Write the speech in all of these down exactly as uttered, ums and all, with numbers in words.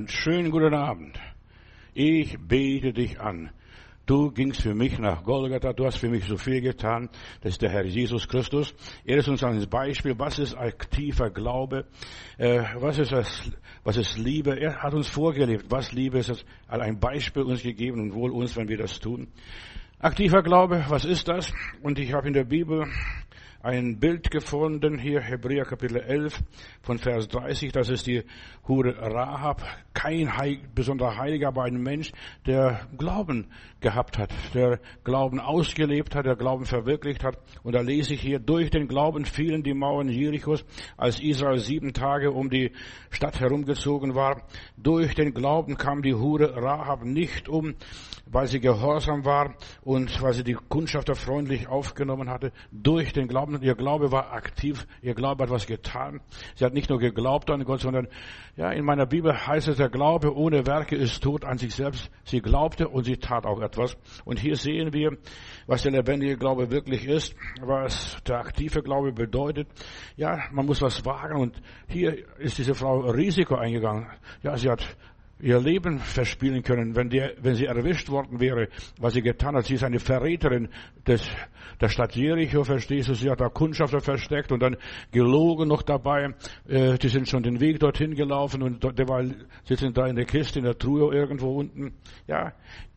Einen schönen guten Abend. Ich bete dich an. Du gingst für mich nach Golgatha, du hast für mich so viel getan. Das ist der Herr Jesus Christus. Er ist uns ein Beispiel, was ist aktiver Glaube, äh, was ist das, was ist Liebe. Er hat uns vorgelebt, was Liebe ist. Er hat ein Beispiel uns gegeben und wohl uns, wenn wir das tun. Aktiver Glaube, was ist das? Und ich habe in der Bibel ein Bild gefunden, hier Hebräer Kapitel elf von Vers dreißig, das ist die Hure Rahab, kein Heil, besonderer Heiliger, aber ein Mensch, der Glauben gehabt hat, der Glauben ausgelebt hat, der Glauben verwirklicht hat. Und da lese ich hier, durch den Glauben fielen die Mauern Jerichos, als Israel sieben Tage um die Stadt herumgezogen war. Durch den Glauben kam die Hure Rahab nicht um, weil sie gehorsam war und weil sie die Kundschafter freundlich aufgenommen hatte. Durch den Glauben, ihr Glaube war aktiv, ihr Glaube hat was getan. Sie hat nicht nur geglaubt an Gott, sondern, ja, in meiner Bibel heißt es, der Glaube ohne Werke ist tot an sich selbst. Sie glaubte und sie tat auch etwas. Und hier sehen wir, was der lebendige Glaube wirklich ist, was der aktive Glaube bedeutet. Ja, man muss was wagen und hier ist diese Frau Risiko eingegangen. Ja, sie hat ihr Leben verspielen können, wenn, die, wenn sie erwischt worden wäre, was sie getan hat. Sie ist eine Verräterin des, der Stadt Jericho, verstehst du? Sie hat da Kundschafter versteckt und dann gelogen noch dabei. Äh, die sind schon den Weg dorthin gelaufen und derweil sitzen da in der Kiste, in der Truhe irgendwo unten. Ja,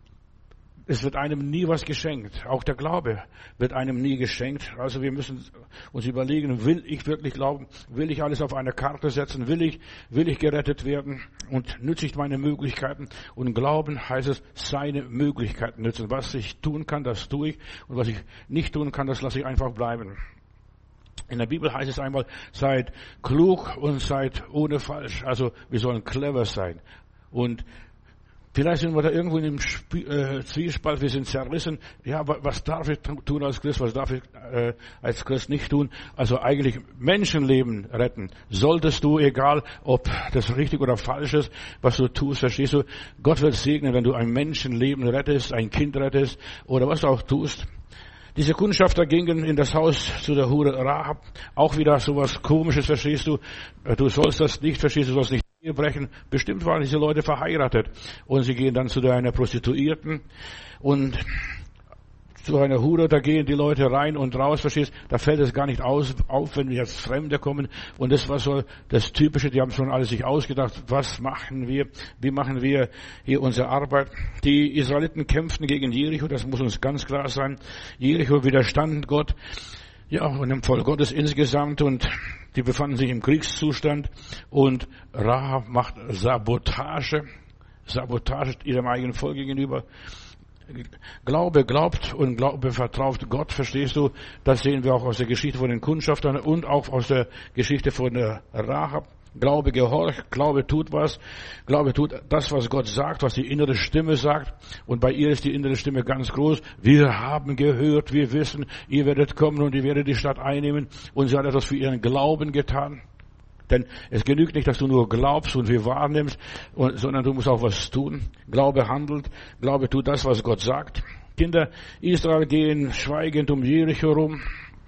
es wird einem nie was geschenkt. Auch der Glaube wird einem nie geschenkt. Also wir müssen uns überlegen, will ich wirklich glauben? Will ich alles auf eine Karte setzen? Will ich, will ich gerettet werden? Und nütze ich meine Möglichkeiten? Und Glauben heißt es, seine Möglichkeiten nützen. Was ich tun kann, das tue ich. Und was ich nicht tun kann, das lasse ich einfach bleiben. In der Bibel heißt es einmal, seid klug und seid ohne falsch. Also wir sollen clever sein. Und vielleicht sind wir da irgendwo in dem Sp- äh, Zwiespalt, wir sind zerrissen. Ja, was darf ich tun als Christ, was darf ich äh, als Christ nicht tun? Also eigentlich Menschenleben retten. Solltest du, egal ob das richtig oder falsch ist, was du tust, verstehst du? Gott wird segnen, wenn du ein Menschenleben rettest, ein Kind rettest oder was du auch tust. Diese Kundschafter gingen in das Haus zu der Hure Rahab. Auch wieder sowas Komisches, verstehst du? Du sollst das nicht, verstehst du, du sollst nicht Ehe brechen. Bestimmt waren diese Leute verheiratet. Und sie gehen dann zu einer Prostituierten. Und zu einer Hure, da gehen die Leute rein und raus, verstehst? Da fällt es gar nicht aus, auf, wenn jetzt Fremde kommen. Und das war so das Typische, die haben schon alles sich ausgedacht. Was machen wir? Wie machen wir hier unsere Arbeit? Die Israeliten kämpften gegen Jericho, das muss uns ganz klar sein. Jericho widerstand Gott. Ja, und dem Volk Gottes insgesamt und die befanden sich im Kriegszustand und Rahab macht Sabotage, Sabotage ihrem eigenen Volk gegenüber. Glaube glaubt und Glaube vertraut Gott, verstehst du? Das sehen wir auch aus der Geschichte von den Kundschaftern und auch aus der Geschichte von der Rahab. Glaube gehorcht, Glaube tut was, Glaube tut das, was Gott sagt, was die innere Stimme sagt. Und bei ihr ist die innere Stimme ganz groß. Wir haben gehört, wir wissen, ihr werdet kommen und ihr werdet die Stadt einnehmen. Und sie hat etwas für ihren Glauben getan. Denn es genügt nicht, dass du nur glaubst und wir wahrnimmst, sondern du musst auch was tun. Glaube handelt, Glaube tut das, was Gott sagt. Kinder Israel gehen schweigend um Jericho rum.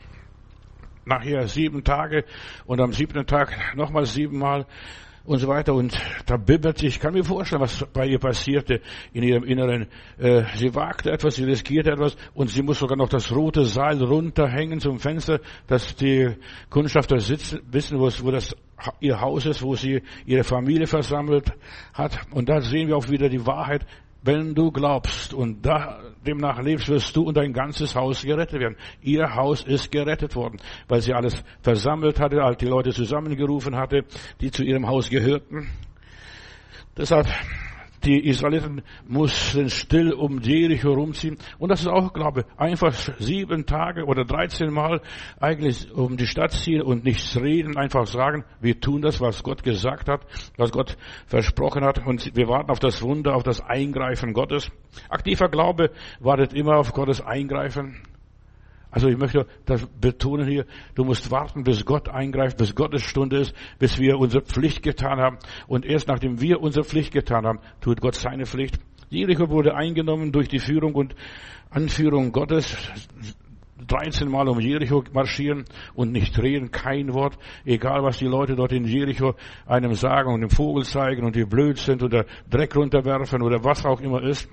Nachher sieben Tage und am siebten Tag nochmal siebenmal und so weiter. Und da bibbert sich, ich kann mir vorstellen, was bei ihr passierte in ihrem Inneren. Äh, sie wagte etwas, sie riskierte etwas und sie muss sogar noch das rote Seil runterhängen zum Fenster, dass die Kundschafter sitzen, wissen, wo, es, wo das ihr Haus ist, wo sie ihre Familie versammelt hat. Und da sehen wir auch wieder die Wahrheit. Wenn du glaubst und da, demnach lebst, wirst du und dein ganzes Haus gerettet werden. Ihr Haus ist gerettet worden, weil sie alles versammelt hatte, all die Leute zusammengerufen hatte, die zu ihrem Haus gehörten. Deshalb, die Israeliten mussten still um Jericho rumziehen. Und das ist auch Glaube. Einfach sieben Tage oder dreizehn Mal eigentlich um die Stadt ziehen und nichts reden. Einfach sagen, wir tun das, was Gott gesagt hat, was Gott versprochen hat. Und wir warten auf das Wunder, auf das Eingreifen Gottes. Aktiver Glaube wartet immer auf Gottes Eingreifen. Also ich möchte das betonen hier, du musst warten, bis Gott eingreift, bis Gottes Stunde ist, bis wir unsere Pflicht getan haben. Und erst nachdem wir unsere Pflicht getan haben, tut Gott seine Pflicht. Jericho wurde eingenommen durch die Führung und Anführung Gottes. dreizehn Mal um Jericho marschieren und nicht reden, kein Wort, egal was die Leute dort in Jericho einem sagen und dem Vogel zeigen und die blöd sind oder Dreck runterwerfen oder was auch immer ist.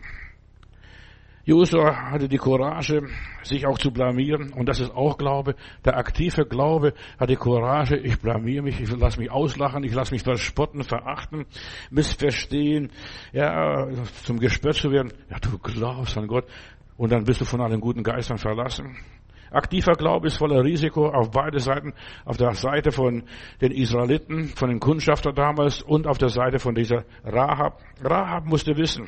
Josua hatte die Courage, sich auch zu blamieren. Und das ist auch Glaube. Der aktive Glaube hat die Courage, ich blamier mich, ich lasse mich auslachen, ich lasse mich verspotten, verachten, missverstehen, ja, zum Gespött zu werden. Ja, du glaubst an Gott. Und dann bist du von allen guten Geistern verlassen. Aktiver Glaube ist voller Risiko auf beide Seiten. Auf der Seite von den Israeliten, von den Kundschaftern damals und auf der Seite von dieser Rahab. Rahab musste wissen,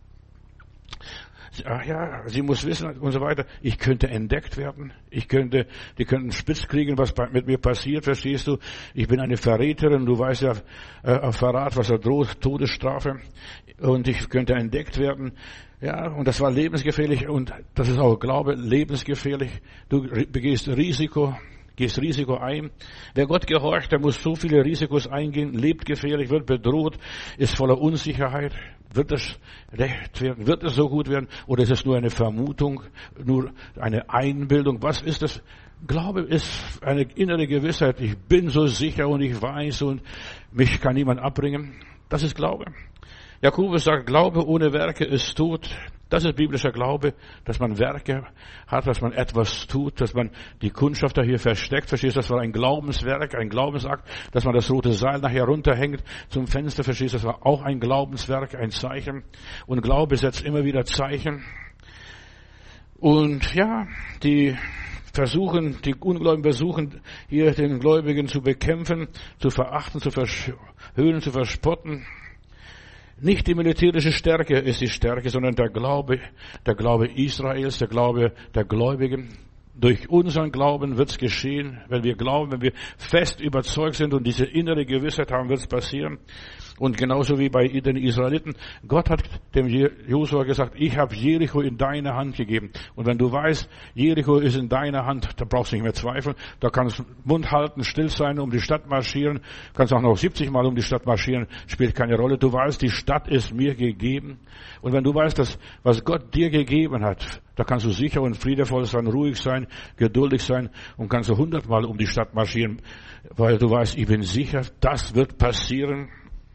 ach ja, sie muss wissen und so weiter, ich könnte entdeckt werden, ich könnte, die könnten spitz kriegen, was mit mir passiert, verstehst du? Ich bin eine Verräterin, du weißt ja, äh, auf Verrat, was er droht, Todesstrafe, und ich könnte entdeckt werden. Ja, und das war lebensgefährlich, und das ist auch Glaube, lebensgefährlich. Du begehst Risiko, gehst Risiko ein. Wer Gott gehorcht, der muss so viele Risikos eingehen, lebt gefährlich, wird bedroht, ist voller Unsicherheit. Wird es recht werden? Wird es so gut werden? Oder ist es nur eine Vermutung, nur eine Einbildung? Was ist das? Glaube ist eine innere Gewissheit. Ich bin so sicher und ich weiß und mich kann niemand abbringen. Das ist Glaube. Jakobus sagt, Glaube ohne Werke ist tot. Das ist biblischer Glaube, dass man Werke hat, dass man etwas tut, dass man die Kundschafter hier versteckt. Verstehst du, das war ein Glaubenswerk, ein Glaubensakt, dass man das rote Seil nachher runterhängt zum Fenster. Verstehst du, das war auch ein Glaubenswerk, ein Zeichen. Und Glaube setzt immer wieder Zeichen. Und ja, die versuchen, die Ungläubigen versuchen, hier den Gläubigen zu bekämpfen, zu verachten, zu verhöhnen, zu verspotten. Nicht die militärische Stärke ist die Stärke, sondern der Glaube, der Glaube Israels, der Glaube der Gläubigen. Durch unseren Glauben wird's geschehen. Wenn wir glauben, wenn wir fest überzeugt sind und diese innere Gewissheit haben, wird's passieren. Und genauso wie bei den Israeliten. Gott hat dem Josua gesagt, ich habe Jericho in deine Hand gegeben. Und wenn du weißt, Jericho ist in deiner Hand, da brauchst du nicht mehr zweifeln. Da kannst du Mund halten, still sein, um die Stadt marschieren. Kannst auch noch siebzig Mal um die Stadt marschieren, spielt keine Rolle. Du weißt, die Stadt ist mir gegeben. Und wenn du weißt, dass was Gott dir gegeben hat, da kannst du sicher und friedevoll sein, ruhig sein, geduldig sein und kannst du hundertmal um die Stadt marschieren, weil du weißt, ich bin sicher, das wird passieren.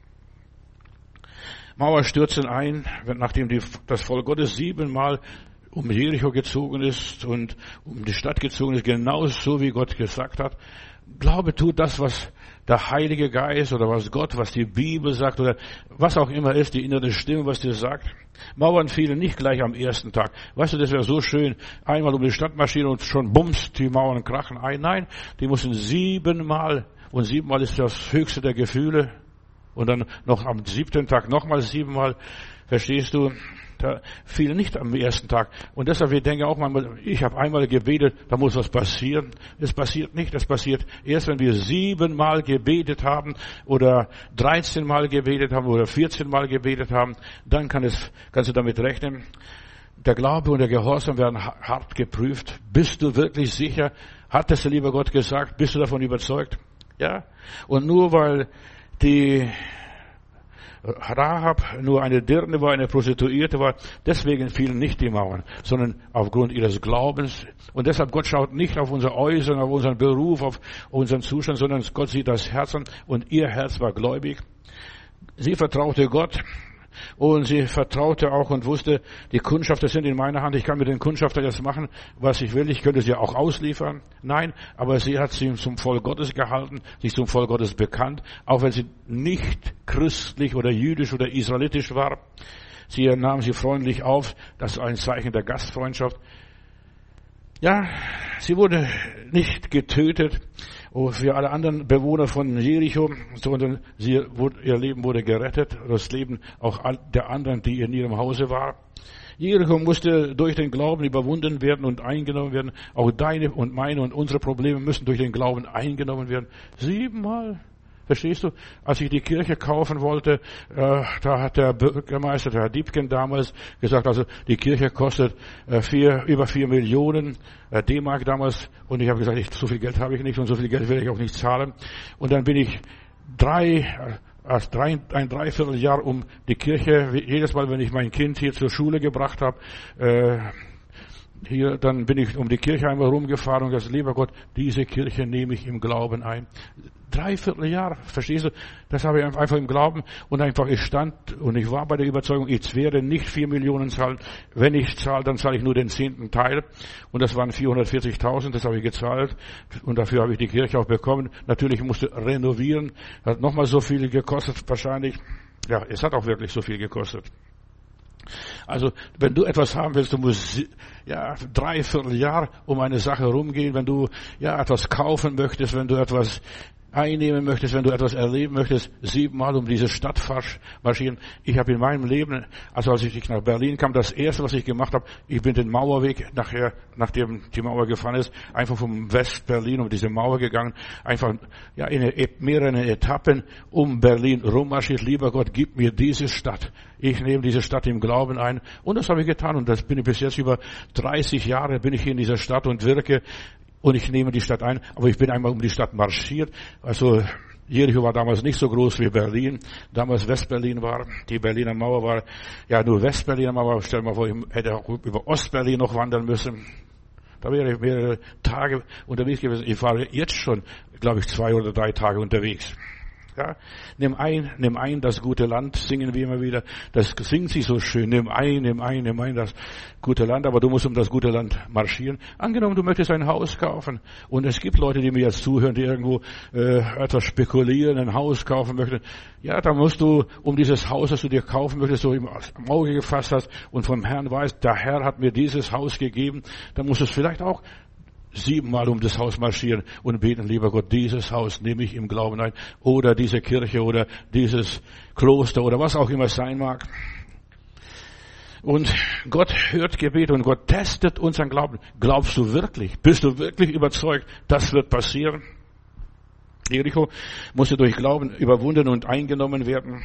Mauer stürzen ein, nachdem die, das Volk Gottes siebenmal um Jericho gezogen ist und um die Stadt gezogen ist, genauso wie Gott gesagt hat. Glaube tut das, was der Heilige Geist oder was Gott, was die Bibel sagt oder was auch immer ist, die innere Stimme, was dir sagt. Mauern fielen nicht gleich am ersten Tag. Weißt du, das wäre so schön, einmal um die Stadt marschieren und schon bums, die Mauern krachen ein. Nein, die mussten siebenmal, und siebenmal ist das höchste der Gefühle. Und dann noch am siebten Tag nochmal siebenmal, verstehst du, da fiel nicht am ersten Tag. Und deshalb, wir denken auch manchmal, ich habe einmal gebetet, da muss was passieren. Es passiert nicht, das passiert erst, wenn wir siebenmal gebetet haben oder dreizehnmal gebetet haben oder vierzehnmal gebetet haben, dann kann es, kannst du damit rechnen. Der Glaube und der Gehorsam werden hart geprüft. Bist du wirklich sicher? Hat es der liebe Gott gesagt? Bist du davon überzeugt? Ja. Und nur weil die Rahab nur eine Dirne war, eine Prostituierte war, deswegen fielen nicht die Mauern, sondern aufgrund ihres Glaubens. Und deshalb, Gott schaut nicht auf unser Äußeren, auf unseren Beruf, auf unseren Zustand, sondern Gott sieht das Herz an, und ihr Herz war gläubig. Sie vertraute Gott. Und sie vertraute auch und wusste, die Kundschafter sind in meiner Hand. Ich kann mit den Kundschaftern jetzt machen, was ich will. Ich könnte sie auch ausliefern. Nein, aber sie hat sie zum Volk Gottes gehalten, sich zum Volk Gottes bekannt, auch wenn sie nicht christlich oder jüdisch oder israelitisch war. Sie nahm sie freundlich auf. Das ist ein Zeichen der Gastfreundschaft. Ja, sie wurde nicht getötet. Für alle anderen Bewohner von Jericho, sondern sie, ihr Leben wurde gerettet, das Leben auch der anderen, die in ihrem Hause war. Jericho musste durch den Glauben überwunden werden und eingenommen werden. Auch deine und meine und unsere Probleme müssen durch den Glauben eingenommen werden. Siebenmal. Verstehst du? Als ich die Kirche kaufen wollte, äh, da hat der Bürgermeister, der Herr Diebken damals gesagt, also die Kirche kostet äh, vier, über vier Millionen äh, D-Mark damals. Und ich habe gesagt, ich, so viel Geld habe ich nicht und so viel Geld will ich auch nicht zahlen. Und dann bin ich drei, äh, drei ein Dreivierteljahr um die Kirche, jedes Mal, wenn ich mein Kind hier zur Schule gebracht habe, äh, hier, dann bin ich um die Kirche einmal rumgefahren und gesagt, lieber Gott, diese Kirche nehme ich im Glauben ein. Dreiviertel Jahr, verstehst du? Das habe ich einfach im Glauben und einfach, ich stand und ich war bei der Überzeugung, ich werde nicht vier Millionen zahlen. Wenn ich zahle, dann zahle ich nur den zehnten Teil. Und das waren vierhundertvierzigtausend, das habe ich gezahlt. Und dafür habe ich die Kirche auch bekommen. Natürlich musste renovieren, hat nochmal so viel gekostet, wahrscheinlich. Ja, es hat auch wirklich so viel gekostet. Also, wenn du etwas haben willst, du musst, ja, dreiviertel Jahr um eine Sache rumgehen. Wenn du, ja, etwas kaufen möchtest, wenn du etwas einnehmen möchtest, wenn du etwas erleben möchtest, siebenmal um diese Stadt marschieren. Ich habe in meinem Leben, also als ich nach Berlin kam, das erste, was ich gemacht habe, ich bin den Mauerweg nachher, nachdem die Mauer gefallen ist, einfach vom West-Berlin um diese Mauer gegangen, einfach, ja, in mehreren Etappen um Berlin rummarschiert. Lieber Gott, gib mir diese Stadt. Ich nehme diese Stadt im Glauben ein. Und das habe ich getan. Und das bin ich bis jetzt über dreißig Jahre bin ich hier in dieser Stadt und wirke. Und ich nehme die Stadt ein, aber ich bin einmal um die Stadt marschiert. Also Jericho war damals nicht so groß wie Berlin. Damals Westberlin war, die Berliner Mauer war ja nur Westberliner Mauer. Stell dir mal vor, ich hätte auch über Ostberlin noch wandern müssen. Da wäre ich mehrere Tage unterwegs gewesen. Ich war jetzt schon, glaube ich, zwei oder drei Tage unterwegs. Ja, nimm ein, nimm ein das gute Land, singen wir immer wieder. Das singt sich so schön. Nimm ein, nimm ein, nimm ein das gute Land. Aber du musst um das gute Land marschieren. Angenommen, du möchtest ein Haus kaufen. Und es gibt Leute, die mir jetzt zuhören, die irgendwo äh, etwas spekulieren, ein Haus kaufen möchten. Ja, da musst du um dieses Haus, das du dir kaufen möchtest, so im Auge gefasst hast und vom Herrn weißt, der Herr hat mir dieses Haus gegeben. Dann musst du es vielleicht auch siebenmal um das Haus marschieren und beten, lieber Gott, dieses Haus nehme ich im Glauben ein. Oder diese Kirche oder dieses Kloster oder was auch immer es sein mag. Und Gott hört Gebet und Gott testet unseren Glauben. Glaubst du wirklich? Bist du wirklich überzeugt, das wird passieren? Jericho musste durch Glauben überwunden und eingenommen werden.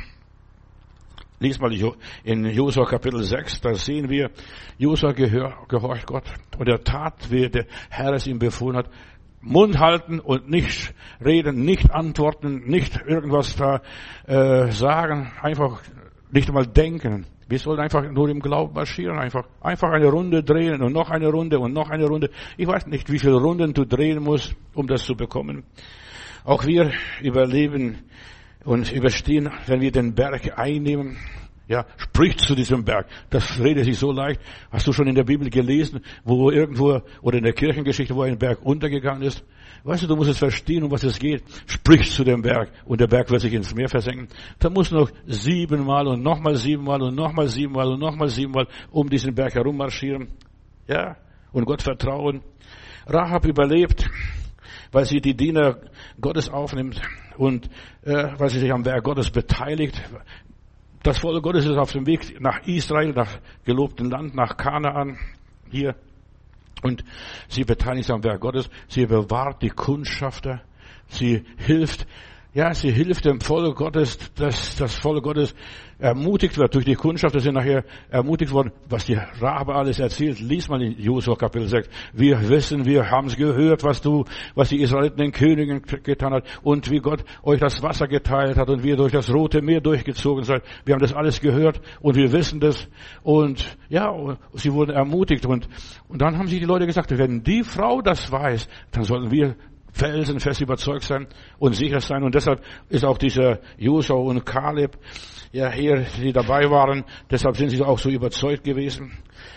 Lies mal in Josua Kapitel sechs, da sehen wir, Josua gehorcht Gott und er tat, wie der Herr es ihm befohlen hat. Mund halten und nicht reden, nicht antworten, nicht irgendwas da äh, sagen, einfach nicht einmal denken. Wir sollen einfach nur im Glauben marschieren, einfach, einfach eine Runde drehen und noch eine Runde und noch eine Runde. Ich weiß nicht, wie viele Runden du drehen musst, um das zu bekommen. Auch wir überleben und überstehen, wenn wir den Berg einnehmen. Ja, sprich zu diesem Berg. Das redet sich so leicht. Hast du schon in der Bibel gelesen, wo irgendwo, oder in der Kirchengeschichte, wo ein Berg untergegangen ist? Weißt du, du musst es verstehen, um was es geht. Sprich zu dem Berg und der Berg wird sich ins Meer versenken. Da musst du noch siebenmal und nochmal siebenmal und nochmal siebenmal und nochmal siebenmal um diesen Berg herum marschieren. Ja, und Gott vertrauen. Rahab überlebt, weil sie die Diener Gottes aufnimmt und äh, weil sie sich am Werk Gottes beteiligt. Das Volk Gottes ist auf dem Weg nach Israel, nach gelobten Land, nach Kanaan hier. Und sie beteiligt sich am Werk Gottes. Sie bewahrt die Kundschafter. Sie hilft, ja, sie hilft dem Volk Gottes, dass das Volk Gottes ermutigt wird. Durch die Kundschafter sind nachher ermutigt worden, was die Rahab alles erzählt. Lies mal in Josua Kapitel sechs. Wir wissen, wir haben es gehört, was du, was die Israeliten den Königen getan hat und wie Gott euch das Wasser geteilt hat und wie ihr durch das Rote Meer durchgezogen seid. Wir haben das alles gehört und wir wissen das. Und ja, sie wurden ermutigt und, und dann haben sich die Leute gesagt, wenn die Frau das weiß, dann sollten wir felsenfest überzeugt sein und sicher sein. Und deshalb ist auch dieser Josua und Kaleb, ja, hier, die dabei waren, deshalb sind sie auch so überzeugt gewesen.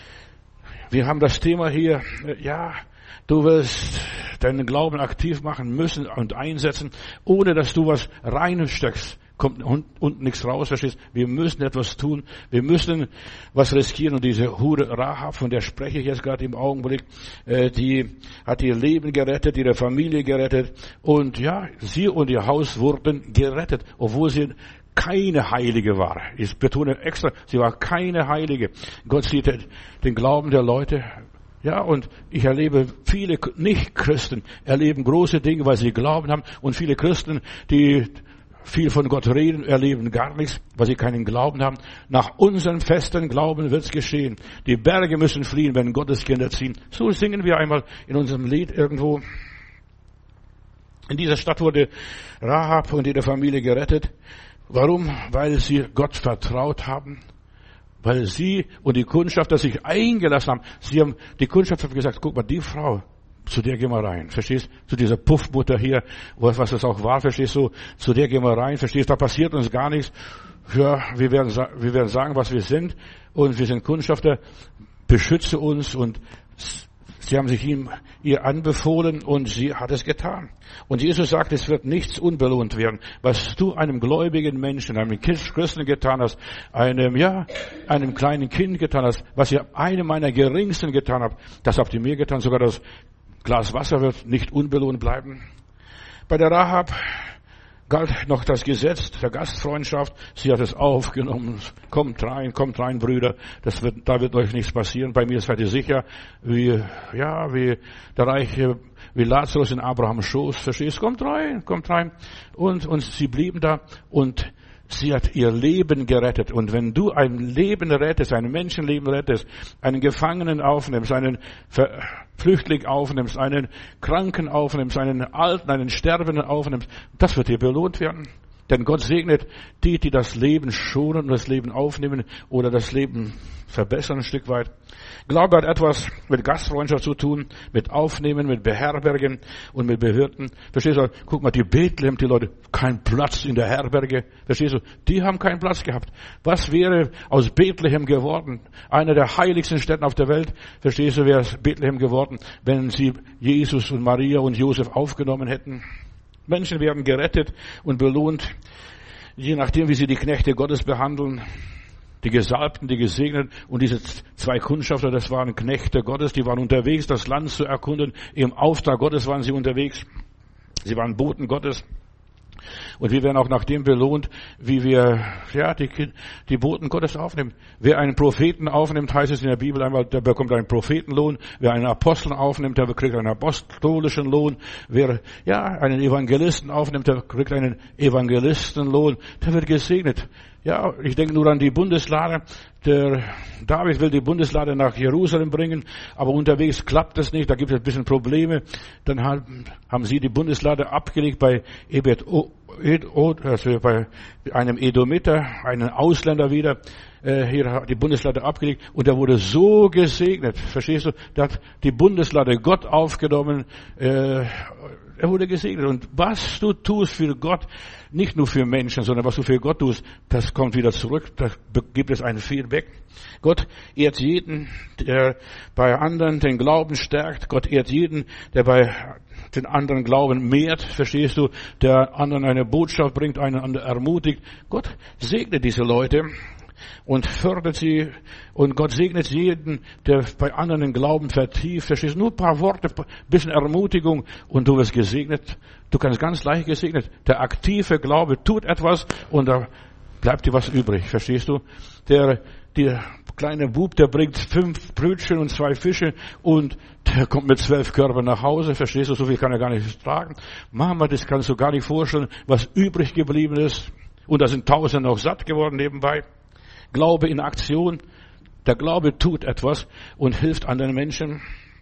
Wir haben das Thema hier, ja, du wirst deinen Glauben aktiv machen müssen und einsetzen, ohne dass du was reinsteckst. Kommt unten nichts raus, verstehst? Wir müssen etwas tun. Wir müssen was riskieren. Und diese Hure Rahab, von der spreche ich jetzt gerade im Augenblick, die hat ihr Leben gerettet, ihre Familie gerettet. Und ja, sie und ihr Haus wurden gerettet, obwohl sie keine Heilige war. Ich betone extra, sie war keine Heilige. Gott sieht den Glauben der Leute. Ja, und ich erlebe viele Nicht-Christen erleben große Dinge, weil sie Glauben haben. Und viele Christen, die viel von Gott reden, erleben gar nichts, weil sie keinen Glauben haben. Nach unserem festen Glauben wird's geschehen. Die Berge müssen fliehen, wenn Gottes Kinder ziehen. So singen wir einmal in unserem Lied irgendwo. In dieser Stadt wurde Rahab und ihre Familie gerettet. Warum? Weil sie Gott vertraut haben. Weil sie und die Kundschafter sich eingelassen haben. Sie haben, die Kundschafter haben gesagt, guck mal, die Frau, zu der gehen wir rein, verstehst? Zu dieser Puffmutter hier, was das auch war, verstehst du? Zu der gehen wir rein, verstehst? Da passiert uns gar nichts. Ja, wir werden, wir werden sagen, was wir sind. Und wir sind Kundschafter, beschütze uns. Und sie haben sich ihm, ihr anbefohlen und sie hat es getan. Und Jesus sagt, es wird nichts unbelohnt werden. Was du einem gläubigen Menschen, einem Christen getan hast, einem, ja, einem kleinen Kind getan hast, was ihr einem meiner Geringsten getan habt, das habt ihr mir getan. Sogar das Glas Wasser wird nicht unbelohnt bleiben. Bei der Rahab galt noch das Gesetz der Gastfreundschaft. Sie hat es aufgenommen. Kommt rein, kommt rein, Brüder. Das wird, da wird euch nichts passieren. Bei mir seid ihr sicher, wie, ja, wie der reiche, wie Lazarus in Abrahams Schoß. Verstehst? Kommt rein, kommt rein. Und, und sie blieben da und sie hat ihr Leben gerettet. Und wenn du ein Leben rettest, ein Menschenleben rettest, einen Gefangenen aufnimmst, einen Flüchtling aufnimmst, einen Kranken aufnimmst, einen Alten, einen Sterbenden aufnimmst, das wird dir belohnt werden. Denn Gott segnet die, die das Leben schonen und das Leben aufnehmen oder das Leben verbessern ein Stück weit. Glaube hat etwas mit Gastfreundschaft zu tun, mit Aufnehmen, mit Beherbergen und mit Bewirten. Verstehst du? Guck mal, die Bethlehem, die Leute, kein Platz in der Herberge. Verstehst du? Die haben keinen Platz gehabt. Was wäre aus Bethlehem geworden? Einer der heiligsten Städten auf der Welt. Verstehst du, wäre es Bethlehem geworden, wenn sie Jesus und Maria und Josef aufgenommen hätten? Menschen werden gerettet und belohnt, je nachdem, wie sie die Knechte Gottes behandeln. Die Gesalbten, die Gesegneten und diese zwei Kundschafter, das waren Knechte Gottes, die waren unterwegs, das Land zu erkunden. Im Auftrag Gottes waren sie unterwegs. Sie waren Boten Gottes. Und wir werden auch nach dem belohnt, wie wir, ja, die, die Boten Gottes aufnehmen. Wer einen Propheten aufnimmt, heißt es in der Bibel einmal, der bekommt einen Prophetenlohn. Wer einen Apostel aufnimmt, der kriegt einen apostolischen Lohn. Wer, ja, einen Evangelisten aufnimmt, der kriegt einen Evangelistenlohn. Der wird gesegnet. Ja, ich denke nur an die Bundeslade. Der David will die Bundeslade nach Jerusalem bringen, aber unterwegs klappt es nicht, da gibt es ein bisschen Probleme. Dann haben sie die Bundeslade abgelegt bei Ebed, also bei einem Edomiter, einem Ausländer wieder. Hier hat die Bundeslade abgelegt und er wurde so gesegnet. Verstehst du? Der hat die Bundeslade Gott aufgenommen. Er wurde gesegnet. Und was du tust für Gott, nicht nur für Menschen, sondern was du für Gott tust, das kommt wieder zurück. Da gibt es ein Feedback. Gott ehrt jeden, der bei anderen den Glauben stärkt. Gott ehrt jeden, der bei den anderen Glauben mehrt. Verstehst du? Der anderen eine Botschaft bringt, einen anderen ermutigt. Gott segnet diese Leute und fördert sie, und Gott segnet jeden, der bei anderen den Glauben vertieft. Verstehst du? Nur ein paar Worte, ein bisschen Ermutigung und du wirst gesegnet. Du kannst ganz leicht gesegnet. Der aktive Glaube tut etwas und da bleibt dir was übrig. Verstehst du? Der, der kleine Bub, der bringt fünf Brötchen und zwei Fische und der kommt mit zwölf Körben nach Hause. Verstehst du? So viel kann er gar nicht tragen. Mama, das kannst du gar nicht vorstellen, was übrig geblieben ist. Und da sind tausend noch satt geworden nebenbei. Glaube in Aktion. Der Glaube tut etwas und hilft anderen Menschen.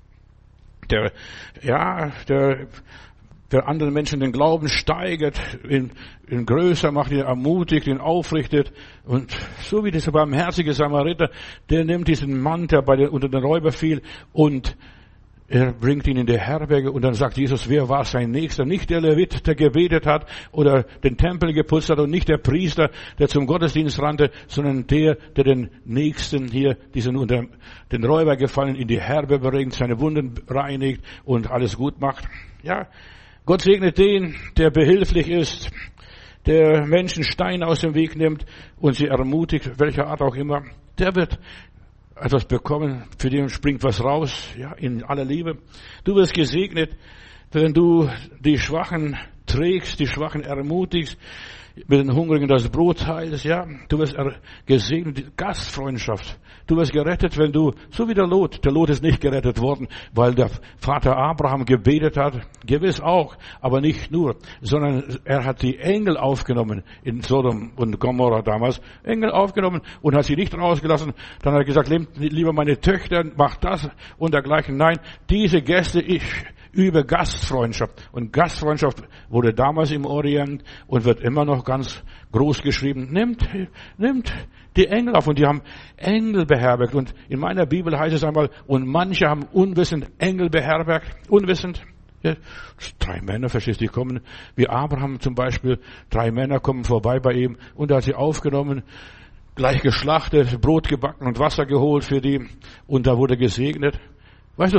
Der, ja, der, der anderen Menschen den Glauben steigert, ihn, ihn größer macht, ihn ermutigt, ihn aufrichtet. Und so wie dieser barmherzige Samariter, der nimmt diesen Mann, der bei den, unter den Räuber fiel, und er bringt ihn in die Herberge und dann sagt Jesus, wer war sein Nächster? Nicht der Levit, der gebetet hat oder den Tempel geputzt hat und nicht der Priester, der zum Gottesdienst rannte, sondern der, der den Nächsten hier, diesen unter den Räuber gefallen, in die Herberge bringt, seine Wunden reinigt und alles gut macht. Ja, Gott segnet den, der behilflich ist, der Menschen Steine aus dem Weg nimmt und sie ermutigt, welcher Art auch immer. Der wird etwas bekommen, für den springt was raus, ja, in aller Liebe. Du wirst gesegnet, wenn du die Schwachen trägst, die Schwachen ermutigst, mit den Hungrigen das Brot teilst, ja. Du wirst gesegnet, die Gastfreundschaft. Du wirst gerettet, wenn du, so wie der Lot. Der Lot ist nicht gerettet worden, weil der Vater Abraham gebetet hat. Gewiss auch, aber nicht nur, sondern er hat die Engel aufgenommen in Sodom und Gomorra damals. Engel aufgenommen und hat sie nicht rausgelassen. Dann hat er gesagt, lieber meine Töchter, macht das und dergleichen. Nein, diese Gäste, ich, über Gastfreundschaft. Und Gastfreundschaft wurde damals im Orient und wird immer noch ganz groß geschrieben. Nimmt, nimmt die Engel auf. Und die haben Engel beherbergt. Und in meiner Bibel heißt es einmal, und manche haben unwissend Engel beherbergt. Unwissend. Ja, drei Männer, verstehst du, die kommen, wie Abraham zum Beispiel, drei Männer kommen vorbei bei ihm und er hat sie aufgenommen, gleich geschlachtet, Brot gebacken und Wasser geholt für die und da wurde gesegnet. Weißt du,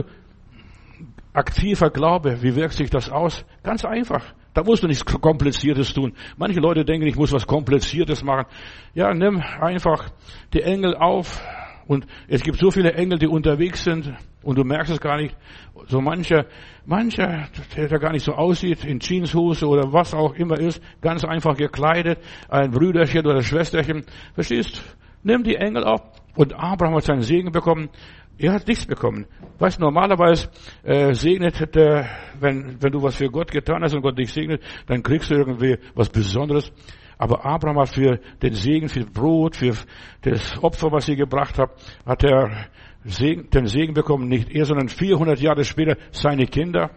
aktiver Glaube, wie wirkt sich das aus? Ganz einfach. Da musst du nichts Kompliziertes tun. Manche Leute denken, ich muss was Kompliziertes machen. Ja, nimm einfach die Engel auf. Und es gibt so viele Engel, die unterwegs sind und du merkst es gar nicht. So mancher, mancher, der da gar nicht so aussieht, in Jeanshose oder was auch immer ist, ganz einfach gekleidet, ein Brüderchen oder Schwesterchen. Verstehst? Nimm die Engel auf. Und Abraham hat seinen Segen bekommen. Er hat nichts bekommen. Weißt, normalerweise äh, segnet der, wenn, wenn du was für Gott getan hast und Gott dich segnet, dann kriegst du irgendwie was Besonderes. Aber Abraham hat für den Segen, für Brot, für das Opfer, was sie gebracht hat, hat er Segen, den Segen bekommen, nicht er, sondern vierhundert Jahre später seine Kinder.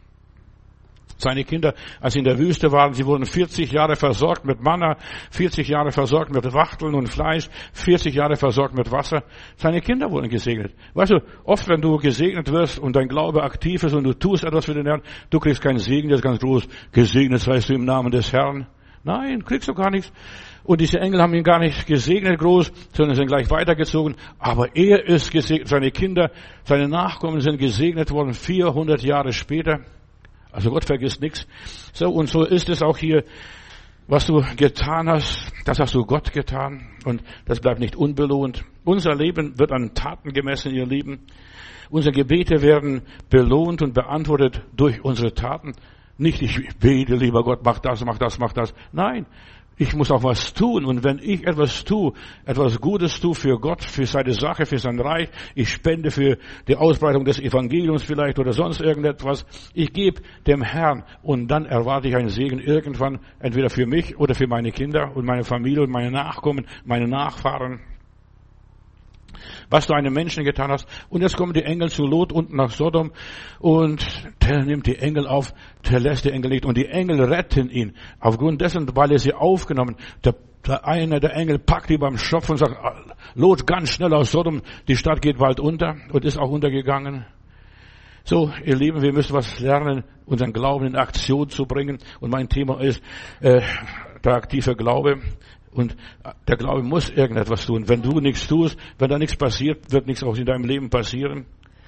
Seine Kinder, als sie in der Wüste waren, sie wurden vierzig Jahre versorgt mit Manna, vierzig Jahre versorgt mit Wachteln und Fleisch, vierzig Jahre versorgt mit Wasser. Seine Kinder wurden gesegnet. Weißt du, oft wenn du gesegnet wirst und dein Glaube aktiv ist und du tust etwas für den Herrn, du kriegst keinen Segen, das ist ganz groß. Gesegnet seist du im Namen des Herrn. Nein, kriegst du gar nichts. Und diese Engel haben ihn gar nicht gesegnet groß, sondern sind gleich weitergezogen. Aber er ist gesegnet, seine Kinder, seine Nachkommen sind gesegnet worden, vierhundert Jahre später. Also Gott vergisst nichts. So, und so ist es auch hier, was du getan hast, das hast du Gott getan. Und das bleibt nicht unbelohnt. Unser Leben wird an Taten gemessen, ihr Lieben. Unsere Gebete werden belohnt und beantwortet durch unsere Taten. Nicht, ich bete, lieber Gott, mach das, mach das, mach das. Nein, ich muss auch was tun. Und wenn ich etwas tue, etwas Gutes tue für Gott, für seine Sache, für sein Reich, ich spende für die Ausbreitung des Evangeliums vielleicht oder sonst irgendetwas, ich gebe dem Herrn und dann erwarte ich einen Segen irgendwann, entweder für mich oder für meine Kinder und meine Familie und meine Nachkommen, meine Nachfahren. Was du einem Menschen getan hast. Und jetzt kommen die Engel zu Lot unten nach Sodom und der nimmt die Engel auf, der lässt die Engel nicht und die Engel retten ihn. Aufgrund dessen, weil er sie aufgenommen, der, der eine der Engel packt ihn beim Schopf und sagt, Lot, ganz schnell aus Sodom, die Stadt geht bald unter und ist auch untergegangen. So, ihr Lieben, wir müssen was lernen, unseren Glauben in Aktion zu bringen. Und mein Thema ist äh, der aktive Glaube. Und der Glaube muss irgendetwas tun. Wenn du nichts tust, wenn da nichts passiert, wird nichts auch in deinem Leben passieren.